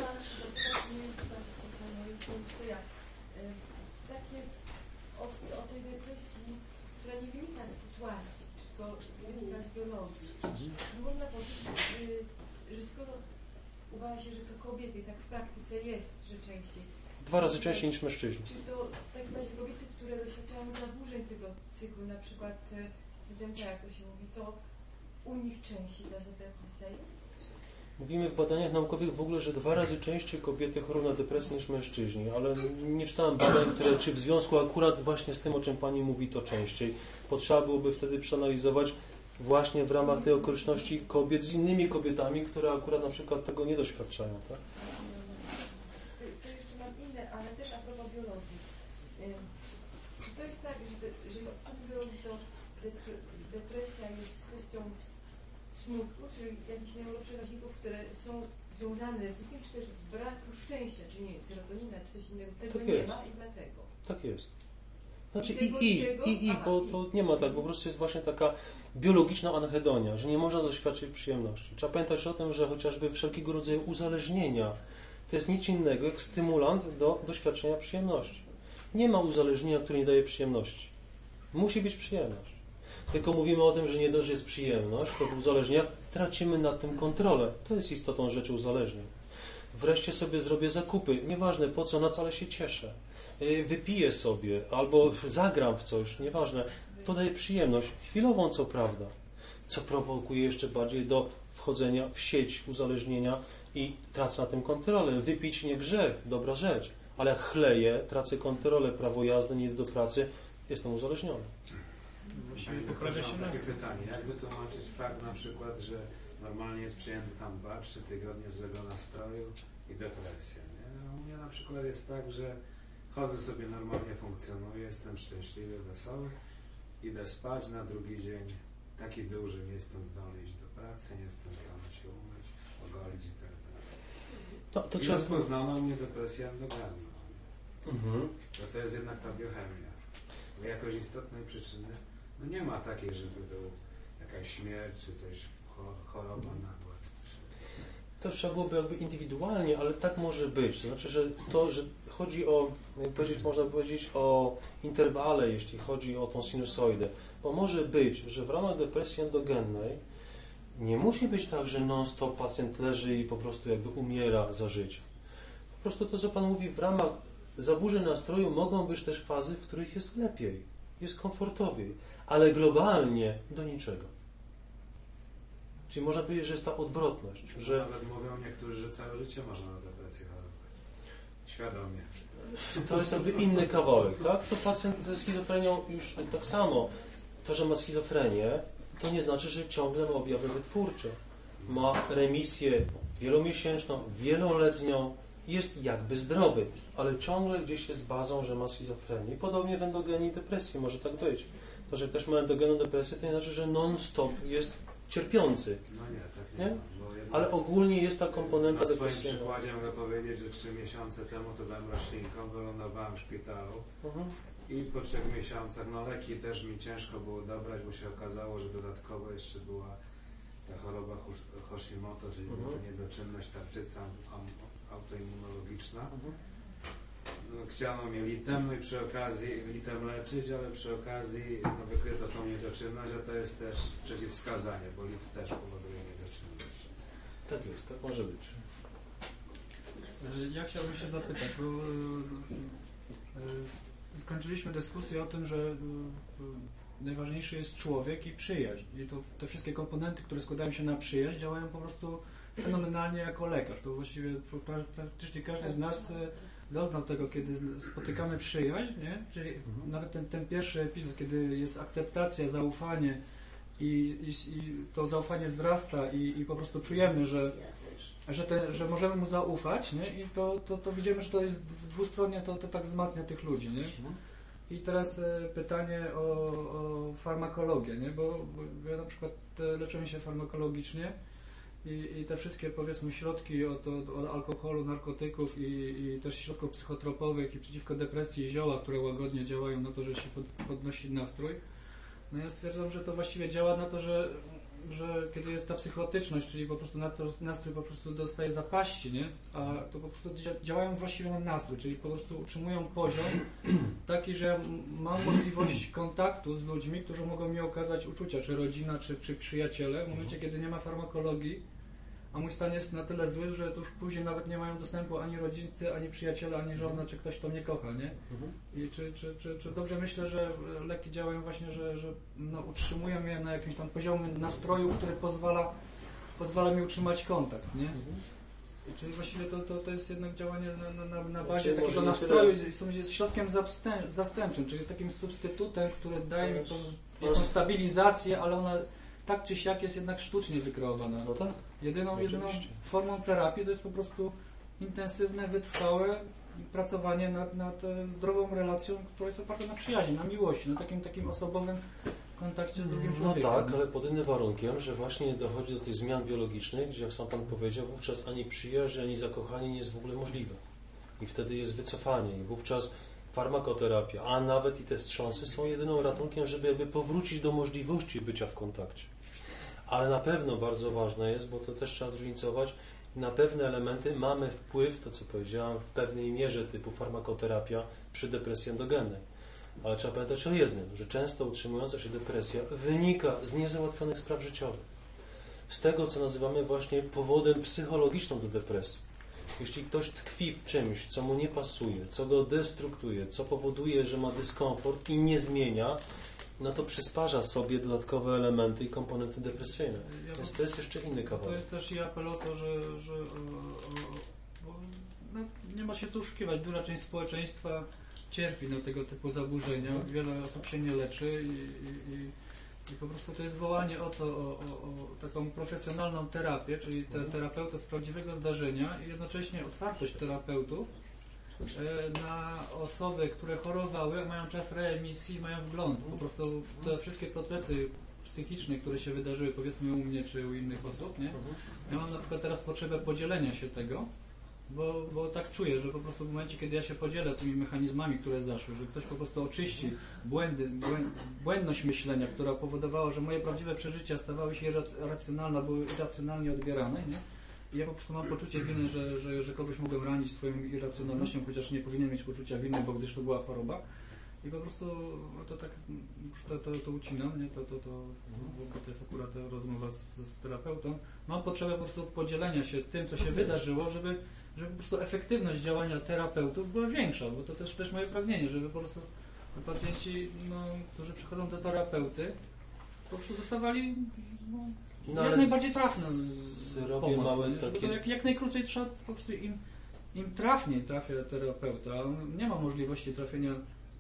Takie o, o tej depresji, która nie wynika z sytuacji, tylko wynika z biologii. Można powiedzieć, że skoro uważa się, że to kobiety, tak w praktyce jest, że częściej. Dwa razy częściej niż mężczyźni. Czy to w takim razie kobiety, które doświadczają zaburzeń tego cyklu, na przykład Z D M P, jak to się mówi, to u nich częściej ta depresja jest? Mówimy w badaniach naukowych w ogóle, że dwa razy częściej kobiety chorują na depresję niż mężczyźni, ale nie czytałem badań, które czy w związku akurat właśnie z tym, o czym Pani mówi, to częściej. Potrzeba byłoby wtedy przeanalizować właśnie w ramach tej okoliczności kobiet z innymi kobietami, które akurat na przykład tego nie doświadczają. Tak? To jeszcze mam inne, ale też a propos biologii. Czy to jest tak, że, że od strony biologii to depresja jest kwestią smutku, czyli jakichś neuroprzekaźników, które są związane z tym, czy też braku szczęścia, czy nie wiem, serotonina, czy coś innego, tego tak nie jest. ma i dlatego. Tak jest. Znaczy I, tego, i, i, tego, i, i, aha, bo i. to nie ma tak, po prostu jest właśnie taka biologiczna anhedonia, że nie można doświadczyć przyjemności. Trzeba pamiętać o tym, że chociażby wszelkiego rodzaju uzależnienia to jest nic innego jak stymulant do doświadczenia przyjemności. Nie ma uzależnienia, które nie daje przyjemności. Musi być przyjemność. Tylko mówimy o tym, że nie dość jest przyjemność, to w uzależnieniach tracimy nad tym kontrolę. To jest istotą rzeczy uzależnień. Wreszcie sobie zrobię zakupy, nieważne po co, na co, ale się cieszę. Wypiję sobie albo zagram w coś, nieważne. To daje przyjemność, chwilową co prawda, co prowokuje jeszcze bardziej do wchodzenia w sieć uzależnienia i tracę na tym kontrolę. Wypić nie grzech, dobra rzecz, ale jak chleję, tracę kontrolę, prawo jazdy, nie idę do pracy, jestem uzależniony. Właściwie poprawia się takie pytanie, jak wytłumaczyć fakt na przykład, że normalnie jest przyjęty tam dwa trzy tygodnie złego nastroju i depresja, nie? No, u mnie na przykład jest tak, że chodzę sobie normalnie, funkcjonuję, jestem szczęśliwy, wesoły, idę spać na drugi dzień, taki dół, że nie jestem zdolny iść do pracy, nie jestem zdolny się umyć, ogolić i tak dalej. No, to I trzeba... rozpoznano u mnie depresję endogenną. Mhm. Bo to jest jednak ta biochemia. Bo jakoś istotnej przyczyny no nie ma takiej, żeby był jakaś śmierć czy coś, choroba nagła. To trzeba byłoby jakby indywidualnie, ale tak może być. To znaczy, że to, że chodzi o, jak powiedzieć, można powiedzieć o interwale, jeśli chodzi o tą sinusoidę. Bo może być, że w ramach depresji endogennej nie musi być tak, że non-stop pacjent leży i po prostu jakby umiera za życia. Po prostu to, co Pan mówi, w ramach zaburzeń nastroju mogą być też fazy, w których jest lepiej, jest komfortowiej, ale globalnie do niczego. Czyli można powiedzieć, że jest ta odwrotność. Że... Nawet mówią niektórzy, że całe życie można na depresję chorować. Świadomie. To jest jakby inny kawałek, tak? To pacjent ze schizofrenią już tak samo. To, że ma schizofrenię, to nie znaczy, że ciągle ma objawy wytwórcze. Ma remisję wielomiesięczną, wieloletnią, jest jakby zdrowy, ale ciągle gdzieś jest bazą, że ma schizofrenię. I podobnie w endogenii depresji może tak być. To, że ktoś ma endogenną depresję, to nie znaczy, że non-stop jest cierpiący. No nie, tak nie, nie? ma, bo jednak ale ogólnie jest ta komponenta na swoim depresji. przykładzie mogę powiedzieć, że trzy miesiące temu to byłem roślinką, wylądowałem w szpitalu Mhm. i po trzech miesiącach, no leki też mi ciężko było dobrać, bo się okazało, że dodatkowo jeszcze była ta choroba Hashimoto, czyli Mhm. niedoczynność tarczycy autoimmunologiczna. Mhm. No, chciano mnie litem, no i przy okazji litem leczyć, ale przy okazji no, wykryto tą niedoczynność, a to jest też przeciwwskazanie, bo lit też powoduje niedoczynność. Tak jest, tak może być. Ja chciałbym się zapytać, bo yy, skończyliśmy dyskusję o tym, że yy, najważniejszy jest człowiek i przyjaźń. I to te wszystkie komponenty, które składają się na przyjaźń, działają po prostu fenomenalnie jako lekarz. To właściwie praktycznie każdy z nas doznał tego, kiedy spotykamy przyjaźń, nie? Czyli mhm. nawet ten, ten pierwszy epizod, kiedy jest akceptacja, zaufanie i, i, i to zaufanie wzrasta i, i po prostu czujemy, że, że, te, że możemy mu zaufać, nie? I to, to, to widzimy, że to jest dwustronnie, to, to tak wzmacnia tych ludzi, nie? Mhm. I teraz e, pytanie o, o farmakologię, nie? Bo, bo ja na przykład leczyłem się farmakologicznie I, i te wszystkie, powiedzmy, środki od, od, od alkoholu, narkotyków i, i też środków psychotropowych i przeciwko depresji i zioła, które łagodnie działają na to, że się pod, podnosi nastrój. No ja stwierdzam, że to właściwie działa na to, że, że kiedy jest ta psychotyczność, czyli po prostu nastrój, nastrój po prostu dostaje zapaści, nie? A to po prostu działają właściwie na nastrój, czyli po prostu utrzymują poziom taki, że ja mam możliwość kontaktu z ludźmi, którzy mogą mi okazać uczucia, czy rodzina, czy, czy przyjaciele, w momencie, kiedy nie ma farmakologii, a mój stan jest na tyle zły, że to już później nawet nie mają dostępu ani rodzice, ani przyjaciele, ani żona, czy ktoś, kto mnie kocha, nie? I czy, czy, czy, czy dobrze myślę, że leki działają właśnie, że, że no, utrzymują mnie na jakimś tam poziomie nastroju, który pozwala, pozwala mi utrzymać kontakt, nie? I czyli właściwie to, to, to jest jednak działanie na, na, na bazie Czyli takiego może nastroju, są jest środkiem zastęp, zastępczym, czyli takim substytutem, który daje mi tą, tą stabilizację, ale ona tak czy siak jest jednak sztucznie wykreowana. No tak. Jedyną, jedyną formą terapii to jest po prostu intensywne, wytrwałe pracowanie nad, nad zdrową relacją, która jest oparta na przyjaźni, na miłości, na takim takim osobowym kontakcie z drugim No człowiekiem. tak, ale pod innym warunkiem, że właśnie dochodzi do tych zmian biologicznych, gdzie jak sam Pan powiedział, wówczas ani przyjaźń, ani zakochanie nie jest w ogóle możliwe. I wtedy jest wycofanie i wówczas farmakoterapia, a nawet i te wstrząsy są jedyną ratunkiem, żeby jakby powrócić do możliwości bycia w kontakcie. Ale na pewno bardzo ważne jest, bo to też trzeba zróżnicować, na pewne elementy mamy wpływ, to co powiedziałam, w pewnej mierze typu farmakoterapia przy depresji endogennej. Ale trzeba pamiętać o jednym, że często utrzymująca się depresja wynika z niezałatwionych spraw życiowych. Z tego, co nazywamy właśnie powodem psychologicznym do depresji. Jeśli ktoś tkwi w czymś, co mu nie pasuje, co go destruktuje, co powoduje, że ma dyskomfort i nie zmienia, no to przysparza sobie dodatkowe elementy i komponenty depresyjne. Ja Więc to jest jeszcze inny To kawałek. jest też i apel o to, że, że o, o, o, no, nie ma się co oszukiwać. Duża część społeczeństwa cierpi na tego typu zaburzenia. Wiele osób się nie leczy i, i, i, i po prostu to jest wołanie o to, o, o, o taką profesjonalną terapię, czyli te, terapeutę z prawdziwego zdarzenia i jednocześnie otwartość terapeutów na osoby, które chorowały, mają czas reemisji, mają wgląd. Po prostu te wszystkie procesy psychiczne, które się wydarzyły, powiedzmy u mnie czy u innych osób, nie? Ja mam na przykład teraz potrzebę podzielenia się tego, bo, bo tak czuję, że po prostu w momencie, kiedy ja się podzielę tymi mechanizmami, które zaszły, że ktoś po prostu oczyści błędy, błędność myślenia, która powodowała, że moje prawdziwe przeżycia stawały się irracjonalne, były irracjonalnie odbierane, nie? I ja po prostu mam poczucie winy, że, że, że kogoś mogłem ranić swoją irracjonalnością, chociaż nie powinien mieć poczucia winy, bo gdyż to była choroba. I po prostu no to tak już to, to, to ucinam, nie? To, to, to, bo to jest akurat rozmowa z, z terapeutą. Mam potrzebę po prostu podzielenia się tym, co się wydarzyło, żeby, żeby po prostu efektywność działania terapeutów była większa, bo to też, też moje pragnienie, żeby po prostu pacjenci, no, którzy przychodzą do terapeuty, po prostu dostawali no, No, jak najbardziej trafną robię pomoc. małe Nie? Żeby takie... to jak, jak najkrócej trzeba po prostu im, im trafniej trafia terapeuta. On nie ma możliwości trafienia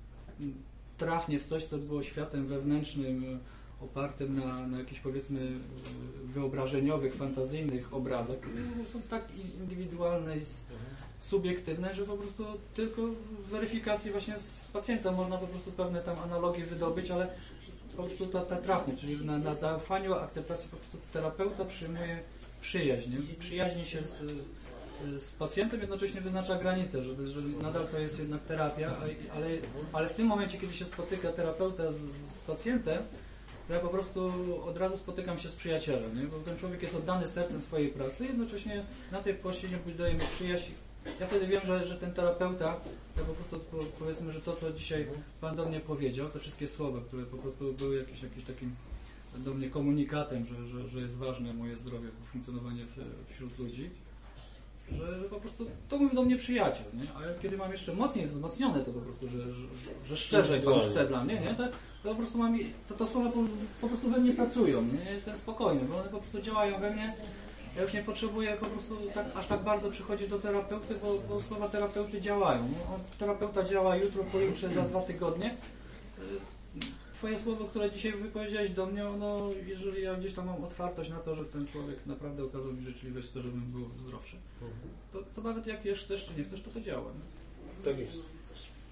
trafnie w coś, co było światem wewnętrznym, opartym na, na jakichś powiedzmy wyobrażeniowych, fantazyjnych obrazach, które są tak indywidualne i subiektywne, że po prostu tylko w weryfikacji właśnie z pacjentem można po prostu pewne tam analogie wydobyć, ale po prostu ta, ta trafność, czyli na, na zaufaniu, akceptacji po prostu terapeuta przyjmuje przyjaźń i przyjaźni się z, z pacjentem, jednocześnie wyznacza granice, że, że nadal to jest jednak terapia, ale, ale w tym momencie, kiedy się spotyka terapeuta z, z pacjentem, to ja po prostu od razu spotykam się z przyjacielem, nie? Bo ten człowiek jest oddany sercem swojej pracy, jednocześnie na tej płaszczyźnie buduje mi przyjaźń. Ja wtedy wiem, że, że ten terapeuta, to po prostu powiedzmy, że to, co dzisiaj Pan do mnie powiedział, te wszystkie słowa, które po prostu były jakimś, jakimś takim do mnie komunikatem, że, że, że jest ważne moje zdrowie, funkcjonowanie wśród ludzi, że, że po prostu to mówi do mnie przyjaciel, nie? A kiedy mam jeszcze mocniej wzmocnione to po prostu, że, że, że szczerze Pan chce dla mnie, nie? To, to po prostu mam, to, to słowa po, po prostu we mnie pracują, nie? Jestem spokojny, bo one po prostu działają we mnie. Ja już nie potrzebuję po prostu tak, aż tak bardzo przychodzić do terapeuty, bo, bo słowa terapeuty działają. No, terapeuta działa jutro, pojutrze, za dwa tygodnie. Twoje słowo, które dzisiaj wypowiedziałeś do mnie, no, jeżeli ja gdzieś tam mam otwartość na to, że ten człowiek naprawdę okazał mi życzliwość, to żebym był zdrowszy, to, to nawet jak jeszcze chcesz czy nie chcesz, to to działa. Nie? Tak jest.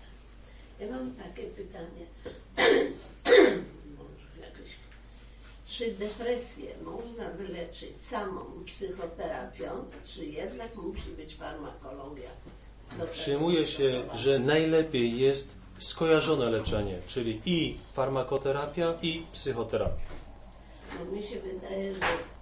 Ja mam takie pytanie. czy depresję można wyleczyć samą psychoterapią, czy jednak musi być farmakologia? Przyjmuje się, że najlepiej jest skojarzone leczenie, czyli i farmakoterapia, i psychoterapia. No mi się wydaje, że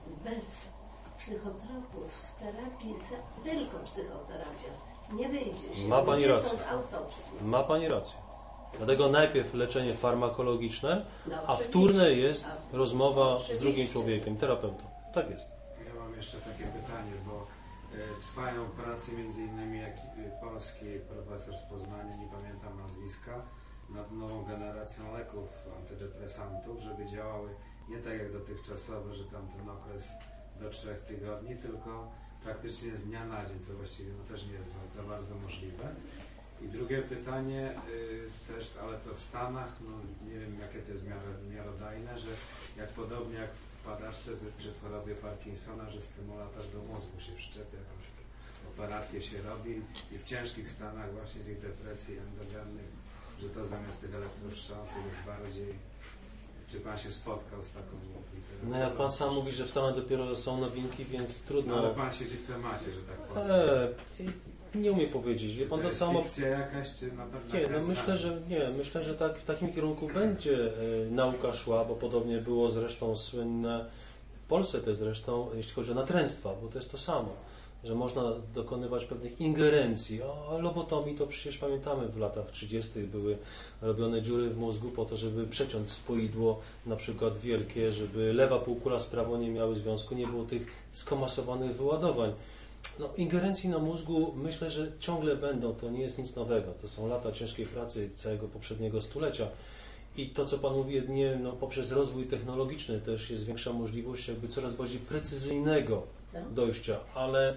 bez psychotropów z terapii za, tylko psychoterapia nie wyjdzie się. Ma Pani Mówię rację. to z autopsji. Ma Pani rację. Dlatego najpierw leczenie farmakologiczne, No, a oczywiście. wtórne jest A- rozmowa z oczywiście. drugim człowiekiem, terapeutą. Tak jest. Ja mam jeszcze takie pytanie, bo e, trwają prace między innymi jak e, polski profesor z Poznania, nie pamiętam nazwiska, nad nową generacją leków antydepresantów, żeby działały nie tak jak dotychczasowe, że tam ten okres do trzech tygodni, tylko praktycznie z dnia na dzień, co właściwie no, też nie jest za bardzo możliwe. I drugie pytanie y, też, ale to w Stanach, no nie wiem jakie to jest miaro, miarodajne, że jak podobnie jak w padaczce przy chorobie Parkinsona, że stymulator do mózgu się wszczepia, jakąś operację się robi i w ciężkich stanach właśnie tych depresji endogennych, że to zamiast tych elektrowstrząsów jest bardziej. Czy Pan się spotkał z taką literaturą? No jak Pan sam mówi, że w Stanach dopiero są nowinki, więc trudno. No, ale Pan siedzi w temacie, że tak powiem. Eee, nie umiem powiedzieć. Wie Czy Pan to to jest samo. fikcja jakaś, czy na pewno Nie, no myślę, że nie. Myślę, że tak w takim kierunku będzie e, nauka szła, bo podobnie było zresztą słynne w Polsce też zresztą, jeśli chodzi o natręctwa, bo to jest to samo, że można dokonywać pewnych ingerencji. A lobotomii to przecież pamiętamy w latach trzydziestych były robione dziury w mózgu po to, żeby przeciąć spoidło, na przykład wielkie, żeby lewa półkula z prawą nie miały związku, nie było tych skomasowanych wyładowań. No, ingerencji na mózgu myślę, że ciągle będą, to nie jest nic nowego. To są lata ciężkiej pracy całego poprzedniego stulecia. I to, co Pan mówi, jedynie no, poprzez rozwój technologiczny też jest większa możliwość jakby coraz bardziej precyzyjnego Co? dojścia, ale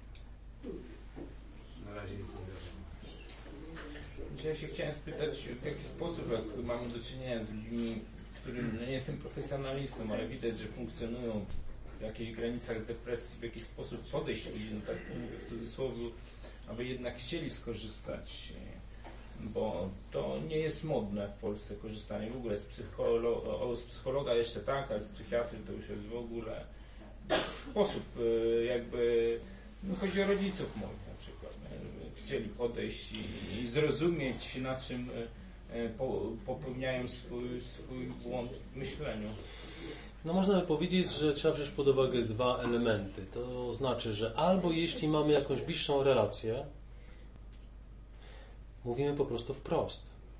Na razie nic nie wiadomo. Ja się chciałem spytać, w jaki sposób, jak mamy do czynienia z ludźmi, którym, no nie jestem profesjonalistą, ale widać, że funkcjonują w jakichś granicach depresji, w jaki sposób podejść ludzi, no tak mówię w cudzysłowie, aby jednak chcieli skorzystać, bo to nie jest modne w Polsce korzystanie w ogóle z, psycholo o, z psychologa jeszcze tak, ale z psychiatry to już jest w ogóle sposób jakby, no chodzi o rodziców moich na przykład, nie? Chcieli podejść i, i zrozumieć, na czym po, popełniają swój, swój błąd w myśleniu. no można by powiedzieć, że trzeba wziąć pod uwagę dwa elementy. To znaczy, że albo jeśli mamy jakąś bliższą relację, mówimy po prostu wprost.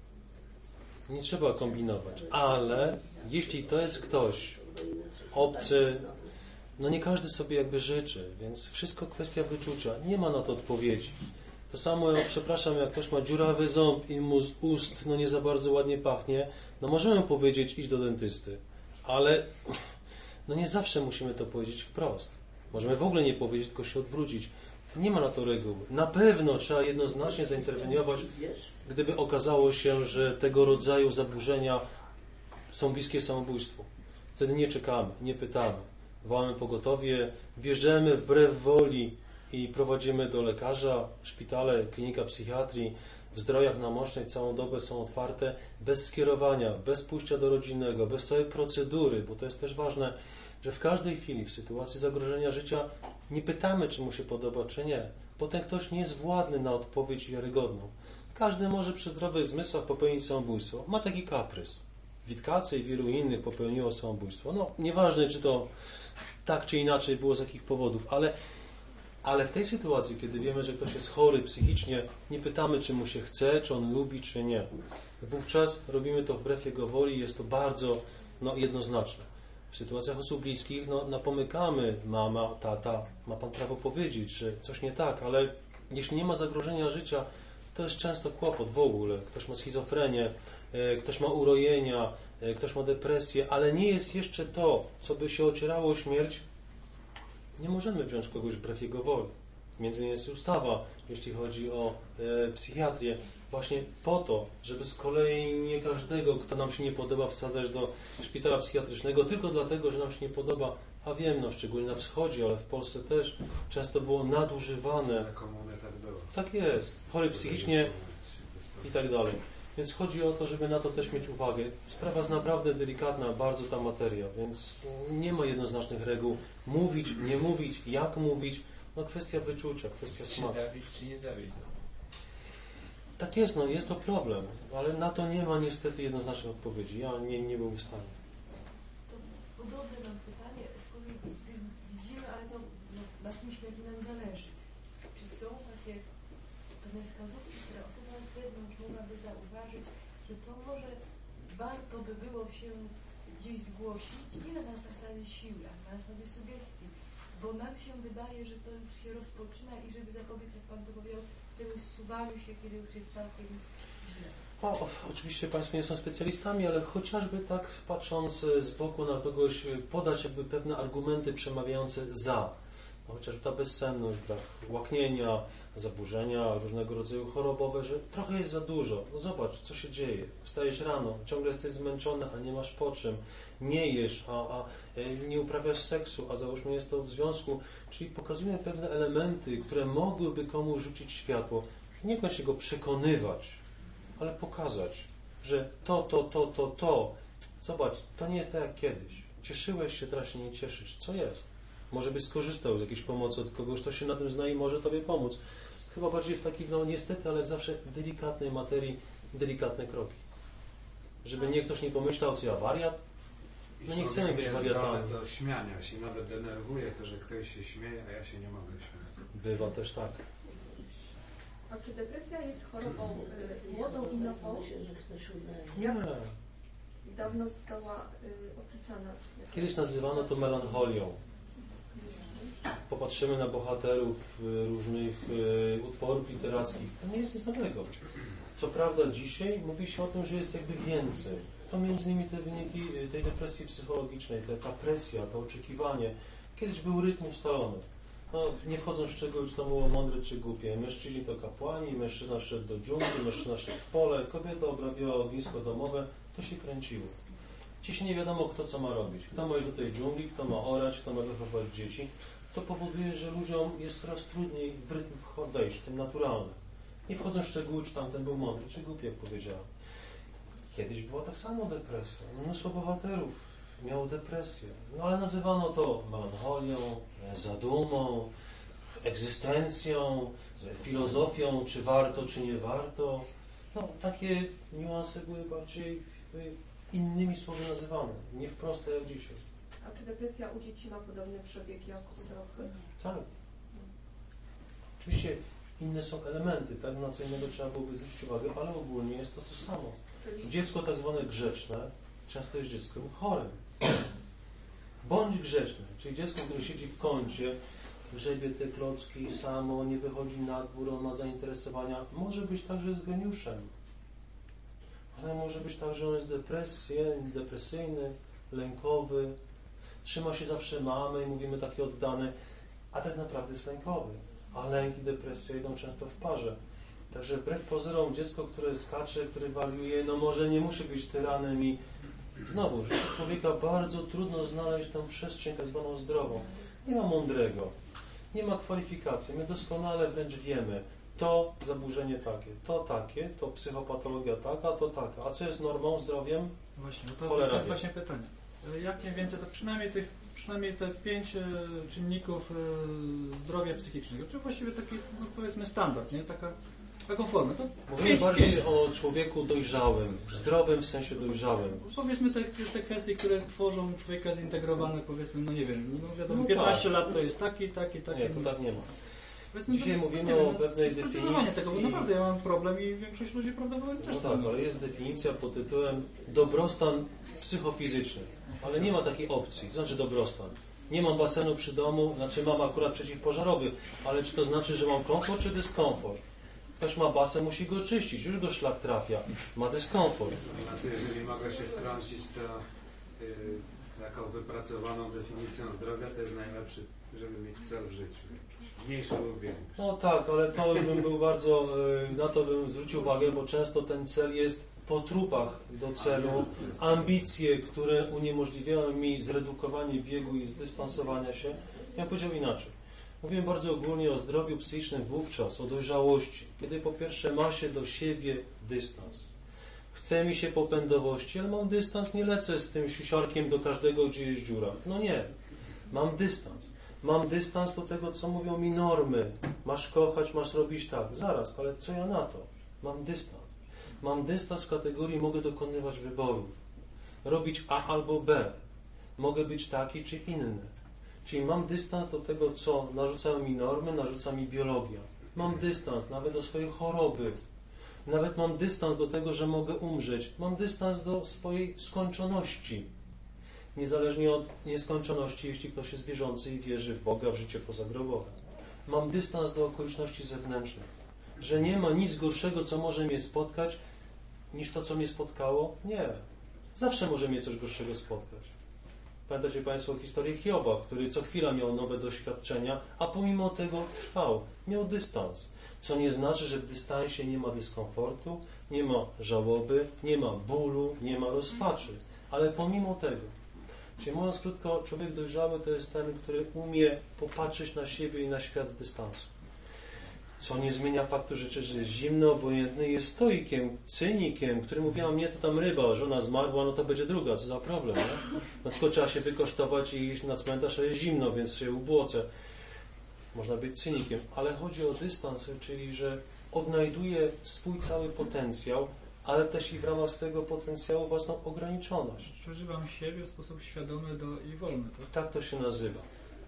Nie trzeba kombinować. Ale jeśli to jest ktoś obcy, no nie każdy sobie jakby życzy, więc wszystko kwestia wyczucia. Nie ma na to odpowiedzi. To samo, przepraszam, jak ktoś ma dziurawy ząb i mu z ust no nie za bardzo ładnie pachnie, no możemy powiedzieć idź do dentysty, ale no nie zawsze musimy to powiedzieć wprost. Możemy w ogóle nie powiedzieć, tylko się odwrócić. Nie ma na to reguły. Na pewno trzeba jednoznacznie zainterweniować, gdyby okazało się, że tego rodzaju zaburzenia są bliskie samobójstwu. Wtedy nie czekamy, nie pytamy. Wołamy pogotowie, bierzemy wbrew woli i prowadzimy do lekarza. Szpitale, klinika psychiatrii w Zdrojach na Mosznej całą dobę są otwarte, bez skierowania, bez pójścia do rodzinnego, bez całej procedury, bo to jest też ważne, że w każdej chwili, w sytuacji zagrożenia życia nie pytamy, czy mu się podoba, czy nie. Potem ktoś nie jest władny na odpowiedź wiarygodną. Każdy może przy zdrowych zmysłach popełnić samobójstwo. Ma taki kaprys. Witkacy i wielu innych popełniło samobójstwo. No, nieważne, czy to tak czy inaczej było z jakich powodów, ale, ale w tej sytuacji, kiedy wiemy, że ktoś jest chory psychicznie, nie pytamy, czy mu się chce, czy on lubi, czy nie. Wówczas robimy to wbrew jego woli i jest to bardzo no, jednoznaczne. W sytuacjach osób bliskich no, napomykamy, mama, tata, ma pan prawo powiedzieć, że coś nie tak, ale jeśli nie ma zagrożenia życia, to jest często kłopot w ogóle. Ktoś ma schizofrenię, ktoś ma urojenia, ktoś ma depresję, ale nie jest jeszcze to, co by się ocierało o śmierć. Nie możemy wziąć kogoś wbrew jego woli. Między innymi jest ustawa, jeśli chodzi o e, psychiatrię, właśnie po to, żeby z kolei nie każdego, kto nam się nie podoba, wsadzać do szpitala psychiatrycznego, tylko dlatego, że nam się nie podoba, a wiem, no szczególnie na wschodzie, ale w Polsce też często było nadużywane. Za komuny tak było. Tak jest. Chory psychicznie i tak dalej. Więc chodzi o to, żeby na to też mieć uwagę. Sprawa jest naprawdę delikatna, bardzo ta materia, więc nie ma jednoznacznych reguł. Mówić, nie mówić, jak mówić, no kwestia wyczucia, kwestia Czy smaku. zawieść, czy nie zawieść. Tak jest, no jest to problem, ale na to nie ma niestety jednoznacznej odpowiedzi. Ja nie, nie byłbym w stanie. To podobne mam pytanie, z kolei gdy widzimy, ale to no, na kimś, jaki nam zależy. Czy są takie pewne wskazówki, które osoba z zewnątrz mogłaby zauważyć, że to może warto by było się gdzieś zgłosić, nie na zasadzie siły, ale na zasadzie sugestii, bo nam się wydaje, że to już się rozpoczyna i żeby zapobiec, jak Pan to powiedział, temu zsuwaniu się, kiedy już jest całkiem źle. O, oczywiście Państwo nie są specjalistami, ale chociażby tak patrząc z boku na kogoś, podać jakby pewne argumenty przemawiające za. No, chociażby ta bezsenność, brak łaknienia, zaburzenia różnego rodzaju chorobowe, że trochę jest za dużo. No zobacz, co się dzieje. Wstajesz rano, ciągle jesteś zmęczony, a nie masz po czym. Nie jesz, a, a nie uprawiasz seksu, a załóżmy jest to w związku. Czyli pokazują pewne elementy, które mogłyby komuś rzucić światło. Nie bądź się go przekonywać, ale pokazać, że to, to, to, to, to. Zobacz, to nie jest tak jak kiedyś. Cieszyłeś się, teraz się nie cieszysz. Co jest? Może byś skorzystał z jakiejś pomocy od kogoś, kto się na tym zna i może Tobie pomóc. Chyba bardziej w takiej, no niestety, ale jak zawsze delikatnej materii, delikatne kroki. Żeby nie ktoś nie pomyślał, co ja wariat. No nie chcemy być wariatami. Do śmiania się, nawet denerwuje to, że ktoś się śmieje, a ja się nie mogę śmiać. Bywa też tak. A czy depresja jest chorobą y, młodą i nową? Myślę, że ktoś udaje. Nie. Dawno została y, opisana. Kiedyś nazywano to melancholią. Popatrzymy na bohaterów y, różnych y, utworów literackich. To nie jest nic nowego. Co prawda dzisiaj mówi się o tym, że jest jakby więcej. To między innymi te wyniki tej depresji psychologicznej, ta, ta presja, to oczekiwanie. Kiedyś był rytm ustalony. No, nie wchodząc w szczegóły, czy to było mądre, czy głupie. Mężczyźni to kapłani, mężczyzna szedł do dżungli, mężczyzna szedł w pole, kobieta obrabiała ognisko domowe, to się kręciło. Dzisiaj nie wiadomo, kto co ma robić. Kto ma iść do tej dżungli, kto ma orać, kto ma wychowywać dzieci. To powoduje, że ludziom jest coraz trudniej w rytm wejść, tym naturalnym. Nie wchodząc w szczegóły, czy tamten był mądry, czy głupi, jak powiedziałem. Kiedyś była tak samo depresja. Mnóstwo bohaterów miało depresję. No ale nazywano to melancholią, zadumą, egzystencją, filozofią, czy warto, czy nie warto. No, takie niuanse były bardziej innymi słowy nazywane, nie wprost jak dzisiaj. A czy depresja u dzieci ma podobny przebieg jak u dorosłych? Tak. Oczywiście inne są elementy, tak, na co innego trzeba byłoby zwrócić uwagę, ale ogólnie jest to co samo. Czyli... Dziecko tak zwane grzeczne często jest dzieckiem chorym. Bądź grzeczny, czyli dziecko, które siedzi w kącie, grzebie te klocki samo, nie wychodzi na dwór, on ma zainteresowania, może być także z geniuszem. Ale może być tak, że on jest depresję, depresyjny, lękowy, trzyma się zawsze mamy i mówimy takie oddane, a tak naprawdę jest lękowy. A lęk i depresja idą często w parze. Także wbrew pozorom dziecko, które skacze, które wariuje, no może nie musi być tyranem i znowu, że u człowieka bardzo trudno znaleźć tę przestrzeń tak zwaną zdrową. Nie ma mądrego, nie ma kwalifikacji. My doskonale wręcz wiemy, to zaburzenie takie, to takie, to psychopatologia taka, to taka. A co jest normą, zdrowiem? Właśnie, no to, Cholera to jest wie. właśnie pytanie. Jak mniej więcej, to przynajmniej tych, przynajmniej te pięć e, czynników e, zdrowia psychicznego, czy właściwie taki, no powiedzmy, standard, nie? Taka, taką formę. To Mówimy pięć, bardziej pięć. o człowieku dojrzałym, zdrowym w sensie dojrzałym. Powiedzmy te, te kwestie, które tworzą człowieka zintegrowane, powiedzmy, no nie wiem, no wiadomo, No piętnaście tak. lat to jest taki, taki, taki. Nie, to tak nie ma. Powiedzmy, Dzisiaj to- mówimy nie wiem, o no, pewnej sprecyzowanie definicji. tego, bo naprawdę ja mam problem i większość ludzi prawdopodobnie też No to tak, ma. ale jest definicja pod tytułem dobrostan psychofizyczny. Ale nie ma takiej opcji. To znaczy dobrostan. Nie mam basenu przy domu, znaczy mam akurat przeciwpożarowy, ale czy to znaczy, że mam komfort czy dyskomfort? Ktoś ma basen, musi go czyścić, już go szlak trafia. Ma dyskomfort. Znaczy, jeżeli mogę się wtrącić, to yy, taką wypracowaną definicją zdrowia to jest najlepszy, żeby mieć cel w życiu. Mniejszy lub większy. No tak, ale to już bym był bardzo, y, na to bym zwrócił uwagę, bo często ten cel jest po trupach do celu. Ambicje, które uniemożliwiają mi zredukowanie biegu i zdystansowania się. Ja bym powiedział inaczej. Mówimy bardzo ogólnie o zdrowiu psychicznym wówczas, o dojrzałości, kiedy po pierwsze ma się do siebie dystans. Chce mi się popędowości, ale mam dystans, nie lecę z tym siusiorkiem do każdego, gdzie jest dziura. No nie. Mam dystans. Mam dystans do tego, co mówią mi normy. Masz kochać, masz robić tak. Zaraz, ale co ja na to? Mam dystans. Mam dystans w kategorii mogę dokonywać wyborów. Robić A albo B. Mogę być taki czy inny. Czyli mam dystans do tego, co narzucają mi normy, narzuca mi biologia. Mam dystans nawet do swojej choroby. Nawet mam dystans do tego, że mogę umrzeć. Mam dystans do swojej skończoności. Niezależnie od nieskończoności, jeśli ktoś jest wierzący i wierzy w Boga, w życie pozagrobowe. Mam dystans do okoliczności zewnętrznych. Że nie ma nic gorszego, co może mnie spotkać, niż to, co mnie spotkało? Nie. Zawsze może mnie coś gorszego spotkać. Pamiętacie Państwo historię Hioba, który co chwila miał nowe doświadczenia, a pomimo tego trwał. Miał dystans. Co nie znaczy, że w dystansie nie ma dyskomfortu, nie ma żałoby, nie ma bólu, nie ma rozpaczy. Ale pomimo tego. Czyli mówiąc krótko, człowiek dojrzały to jest ten, który umie popatrzeć na siebie i na świat z dystansu. Co nie zmienia faktu rzeczy, że jest zimny, obojętny, jest stoikiem, cynikiem, który mówi, a mnie to tam ryba, żona zmarła, no to będzie druga, co za problem, nie? No tylko trzeba się wykosztować i iść na cmentarz, a jest zimno, więc się ubłocę. Można być cynikiem, ale chodzi o dystans, czyli że odnajduje swój cały potencjał, ale też i w ramach swojego potencjału własną ograniczoność. Przeżywam siebie w sposób świadomy do, i wolny. Tak? Tak to się nazywa.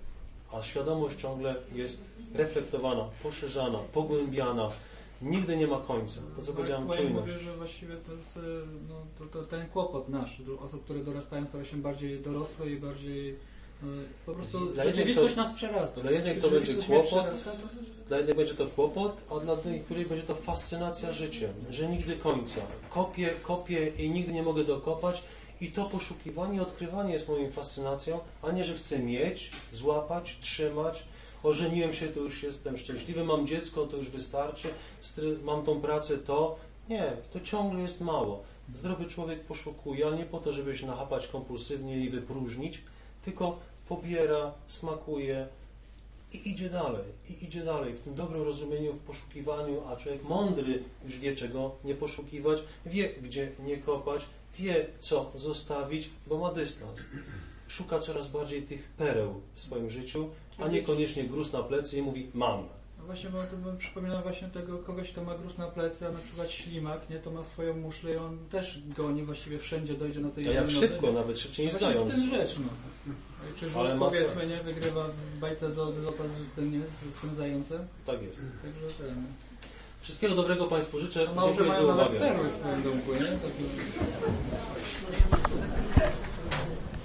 A świadomość ciągle jest reflektowana, poszerzana, pogłębiana. Nigdy nie ma końca. To, co powiedziałem, czujność. Mówię, że właściwie to jest no, to, to ten kłopot nasz. Osób, które dorastają, stają się bardziej dorosłe i bardziej no, po prostu dla rzeczywistość to, nas przerasta. Dla jednych to będzie kłopot, dla jednych będzie to kłopot, a dla niektórych będzie to fascynacja życiem, że nigdy końca. Kopię, kopię i nigdy nie mogę dokopać. I to poszukiwanie, odkrywanie jest moją fascynacją, a nie, że chcę mieć, złapać, trzymać. Ożeniłem się, to już jestem szczęśliwy, mam dziecko, to już wystarczy, mam tą pracę, to. Nie, to ciągle jest mało. Zdrowy człowiek poszukuje, ale nie po to, żeby się nachapać kompulsywnie i wypróżnić, tylko pobiera, smakuje i idzie dalej. I idzie dalej w tym dobrym rozumieniu, w poszukiwaniu, a człowiek mądry już wie, czego nie poszukiwać, wie, gdzie nie kopać, wie, co zostawić, bo ma dystans. Szuka coraz bardziej tych pereł w swoim życiu, a niekoniecznie gruz na plecy i mówi mam. No właśnie, bo to bym przypominał właśnie tego kogoś, kto ma gruz na plecy, a na przykład ślimak, nie, to ma swoją muszlę i on też goni właściwie wszędzie, dojdzie na tej A jak szybko, nawet szybciej niż zając. To jest rzecz, no. Czy żółw, Ale powiedzmy, nie, wygrywa w bajce z, z, z, tym, nie, z, z tym zającem? Tak jest. Także ten... Wszystkiego dobrego Państwu życzę. No, mało, Dziękuję że za mają nawet uwagę. perły w swoim domku, nie? Taki...